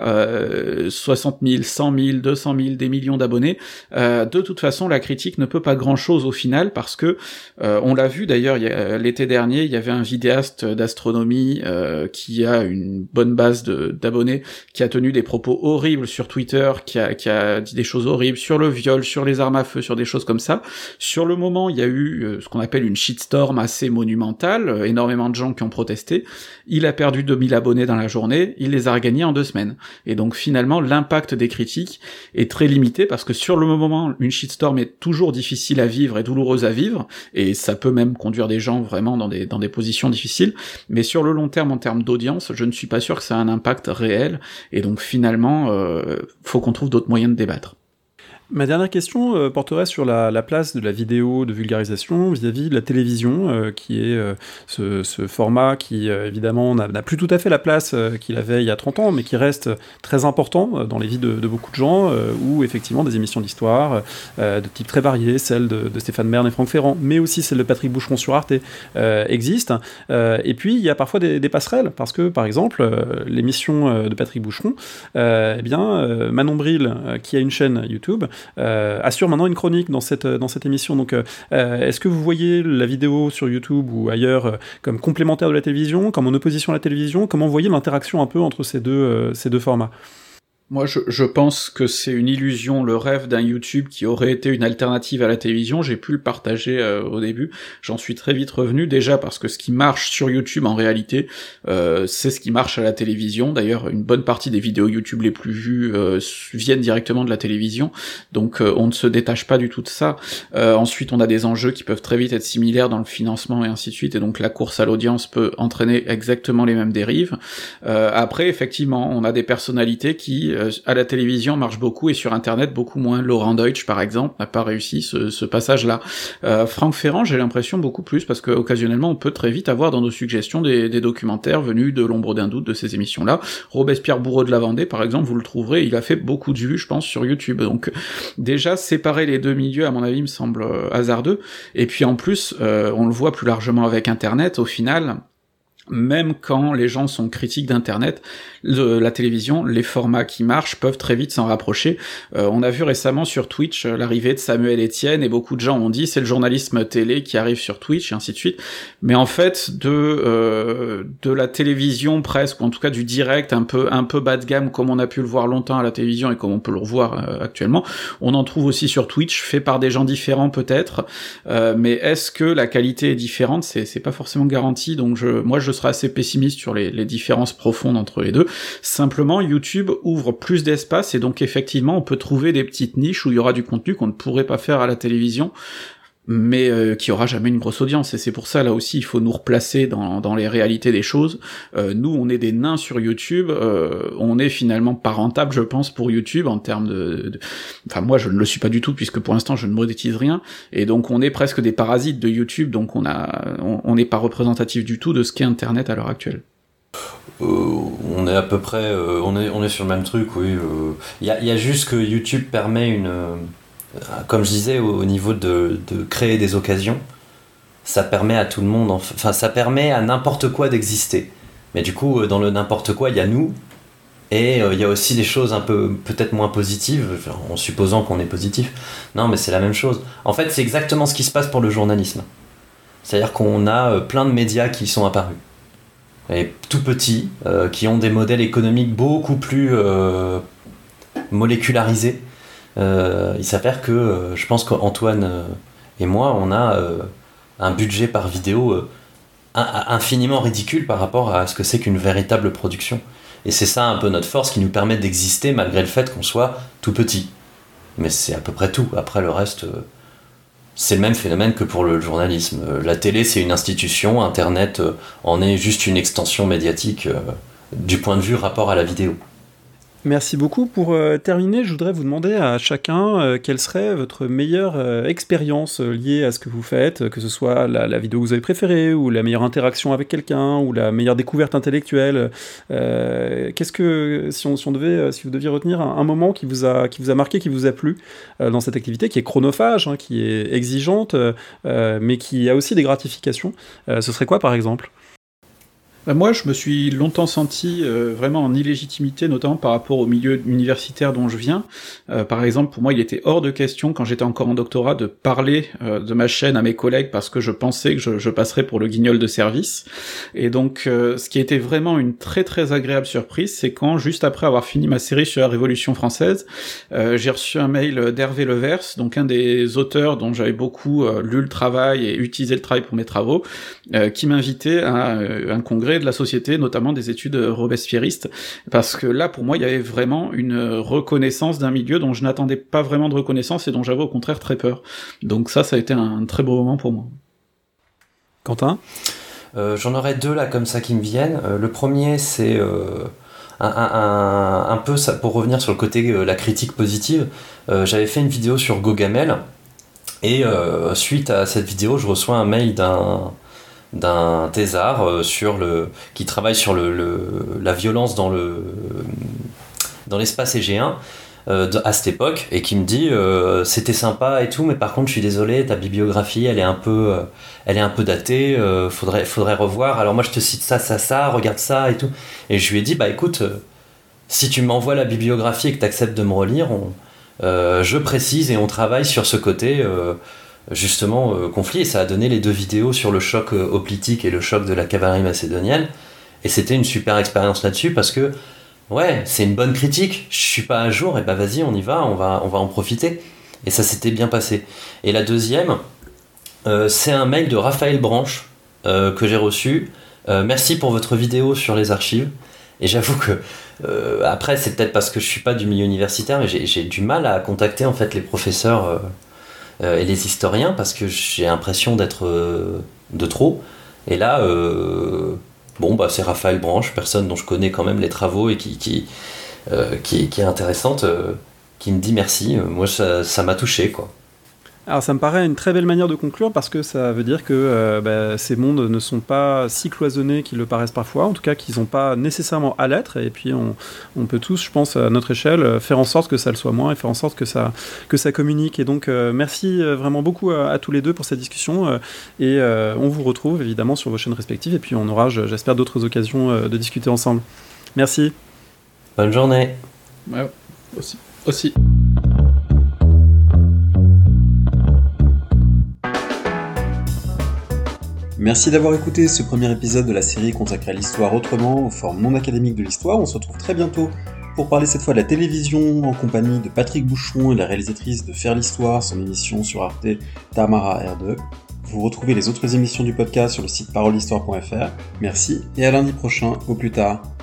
Speaker 3: 60 000, 100 000, 200 000, des millions d'abonnés, de toute façon la critique ne peut pas grand-chose au final, parce que on l'a vu d'ailleurs l'été dernier, il y avait un vidéaste d'astronomie qui a une bonne base d'abonnés, qui a tenu des propos horribles sur Twitter, qui a dit des choses horribles sur le viol, sur les armes à feu, sur des choses comme ça. Sur le moment, il y a eu ce qu'on appelle une shitstorm assez monumentale, énormément de gens qui ont protesté, il a perdu 2000 abonnés dans la journée, il les a regagnés en 2 semaines. Et donc finalement, l'impact des critiques est très limité, parce que sur le moment, une shitstorm est toujours difficile à vivre et douloureuse à vivre, et ça peut même conduire des gens vraiment dans des positions difficiles, mais sur le long terme, en termes d'audience, je ne suis pas sûr que ça a un impact réel, et donc finalement, faut qu'on trouve d'autres moyens de débattre.
Speaker 1: Ma dernière question porterait sur la place de la vidéo de vulgarisation vis-à-vis de la télévision, qui est ce format qui, évidemment, n'a plus tout à fait la place qu'il avait il y a 30 ans, mais qui reste très important dans les vies de beaucoup de gens, où, effectivement, des émissions d'histoire de type très varié, celle de Stéphane Bern et Franck Ferrand, mais aussi celle de Patrick Boucheron sur Arte, existent. Et puis, il y a parfois des passerelles, parce que, par exemple, l'émission de Patrick Boucheron, Manon Bril, qui a une chaîne YouTube, assure maintenant une chronique dans cette émission. Donc, est-ce que vous voyez la vidéo sur YouTube ou ailleurs comme complémentaire de la télévision, comme en opposition à la télévision? Comment vous voyez l'interaction un peu entre ces deux formats?
Speaker 3: Moi, je pense que c'est une illusion, le rêve d'un YouTube qui aurait été une alternative à la télévision. J'ai pu le partager au début, j'en suis très vite revenu, déjà parce que ce qui marche sur YouTube en réalité, c'est ce qui marche à la télévision. D'ailleurs, une bonne partie des vidéos YouTube les plus vues viennent directement de la télévision, donc on ne se détache pas du tout de ça. Ensuite, on a des enjeux qui peuvent très vite être similaires dans le financement et ainsi de suite, et donc la course à l'audience peut entraîner exactement les mêmes dérives. Après, effectivement, on a des personnalités qui à la télévision marche beaucoup et sur internet beaucoup moins. Laurent Deutsch par exemple n'a pas réussi ce passage-là. Franck Ferrand, j'ai l'impression beaucoup plus, parce que occasionnellement on peut très vite avoir dans nos suggestions des documentaires venus de l'ombre d'un doute de ces émissions-là. Robespierre Bourreau de la Vendée par exemple, vous le trouverez, il a fait beaucoup de vues je pense sur YouTube. Donc déjà séparer les deux milieux à mon avis me semble hasardeux, et puis en plus on le voit plus largement avec internet, au final même quand les gens sont critiques d'internet, la télévision, les formats qui marchent peuvent très vite s'en rapprocher. On a vu récemment sur Twitch l'arrivée de Samuel Etienne, et beaucoup de gens ont dit c'est le journalisme télé qui arrive sur Twitch, et ainsi de suite. Mais en fait, de la télévision presque, ou en tout cas du direct un peu bas de gamme, comme on a pu le voir longtemps à la télévision et comme on peut le revoir actuellement, on en trouve aussi sur Twitch, fait par des gens différents peut-être, mais est-ce que la qualité est différente? C'est pas forcément garanti, donc moi je serais assez pessimiste sur les différences profondes entre les deux. Simplement, YouTube ouvre plus d'espace, et donc effectivement on peut trouver des petites niches où il y aura du contenu qu'on ne pourrait pas faire à la télévision. mais qui aura jamais une grosse audience, et c'est pour ça, là aussi, il faut nous replacer dans les réalités des choses. Nous, on est des nains sur YouTube, on est finalement pas rentable, je pense, pour YouTube, en termes Enfin, moi, je ne le suis pas du tout, puisque pour l'instant, je ne monétise rien, et donc on est presque des parasites de YouTube, donc on n'est pas représentatif du tout de ce qu'est Internet à l'heure actuelle.
Speaker 2: On est à peu près... on est sur le même truc, oui. Il y a juste que YouTube permet comme je disais, au niveau de créer des occasions, ça permet à tout le monde, enfin ça permet à n'importe quoi d'exister. Mais du coup, dans le n'importe quoi, il y a nous, et il y a aussi des choses un peu peut-être moins positives, en supposant qu'on est positif. Non, mais c'est la même chose. En fait, c'est exactement ce qui se passe pour le journalisme. C'est-à-dire qu'on a plein de médias qui sont apparus, et tout petits, qui ont des modèles économiques beaucoup plus molécularisés. Il s'avère que je pense qu'Antoine et moi, on a un budget par vidéo infiniment ridicule par rapport à ce que c'est qu'une véritable production. Et c'est ça un peu notre force qui nous permet d'exister malgré le fait qu'on soit tout petit. Mais c'est à peu près tout. Après le reste, c'est le même phénomène que pour le journalisme. La télé, c'est une institution, Internet en est juste une extension médiatique du point de vue rapport à la vidéo.
Speaker 1: Merci beaucoup. Pour terminer, je voudrais vous demander à chacun quelle serait votre meilleure expérience liée à ce que vous faites, que ce soit la vidéo que vous avez préférée, ou la meilleure interaction avec quelqu'un, ou la meilleure découverte intellectuelle. Qu'est-ce que, si vous deviez retenir un moment qui vous a marqué, qui vous a plu dans cette activité, qui est chronophage, hein, qui est exigeante, mais qui a aussi des gratifications, ce serait quoi par exemple ?
Speaker 3: Moi, je me suis longtemps senti vraiment en illégitimité, notamment par rapport au milieu universitaire dont je viens. Par exemple, pour moi, il était hors de question, quand j'étais encore en doctorat, de parler de ma chaîne à mes collègues parce que je pensais que je passerais pour le guignol de service. Et donc, ce qui a été vraiment une très très agréable surprise, c'est quand, juste après avoir fini ma série sur la Révolution française, j'ai reçu un mail d'Hervé Levers, donc un des auteurs dont j'avais beaucoup lu le travail et utilisé le travail pour mes travaux, qui m'invitait à un congrès de la société, notamment des études robespierristes, parce que là, pour moi, il y avait vraiment une reconnaissance d'un milieu dont je n'attendais pas vraiment de reconnaissance et dont j'avais au contraire très peur. Donc ça a été un très beau moment pour moi.
Speaker 1: Quentin ?
Speaker 2: J'en aurais deux là comme ça qui me viennent. Le premier, c'est un peu ça, pour revenir sur le côté la critique positive. J'avais fait une vidéo sur Gogamel, et suite à cette vidéo, je reçois un mail d'un thésard qui travaille sur la violence dans l'espace égéen à cette époque, et qui me dit c'était sympa et tout, mais par contre je suis désolé, ta bibliographie elle est un peu datée, faudrait revoir, alors moi je te cite ça, regarde ça et tout. Et je lui ai dit bah écoute, si tu m'envoies la bibliographie et que tu acceptes de me relire, je précise et on travaille sur ce côté justement conflit, et ça a donné les deux vidéos sur le choc hoplitique et le choc de la cavalerie macédonienne, et c'était une super expérience là-dessus, parce que ouais, c'est une bonne critique, je suis pas à jour, et bah vas-y, on y va, on va en profiter, et ça s'était bien passé. Et la deuxième, c'est un mail de Raphaël Branche que j'ai reçu, merci pour votre vidéo sur les archives. Et j'avoue que après c'est peut-être parce que je suis pas du milieu universitaire, mais j'ai du mal à contacter en fait les professeurs et les historiens, parce que j'ai l'impression d'être de trop. Et là, c'est Raphaël Branche, personne dont je connais quand même les travaux et qui est intéressante, qui me dit merci. Moi, ça m'a touché, quoi.
Speaker 1: Alors ça me paraît une très belle manière de conclure, parce que ça veut dire que ces mondes ne sont pas si cloisonnés qu'ils le paraissent parfois, en tout cas qu'ils n'ont pas nécessairement à l'être, et puis on peut tous, je pense, à notre échelle, faire en sorte que ça le soit moins, et faire en sorte que ça communique. Et donc merci vraiment beaucoup à tous les deux pour cette discussion, et on vous retrouve évidemment sur vos chaînes respectives, et puis on aura, j'espère, d'autres occasions de discuter ensemble. Merci.
Speaker 2: Bonne journée.
Speaker 3: Ouais, aussi.
Speaker 4: Merci d'avoir écouté ce premier épisode de la série consacrée à l'histoire autrement, aux formes non académiques de l'histoire. On se retrouve très bientôt pour parler cette fois de la télévision, en compagnie de Patrick Boucheron et la réalisatrice de Faire l'Histoire, son émission sur Arte, Tamara R2. Vous retrouvez les autres émissions du podcast sur le site parolehistoire.fr. Merci et à lundi prochain, au plus tard.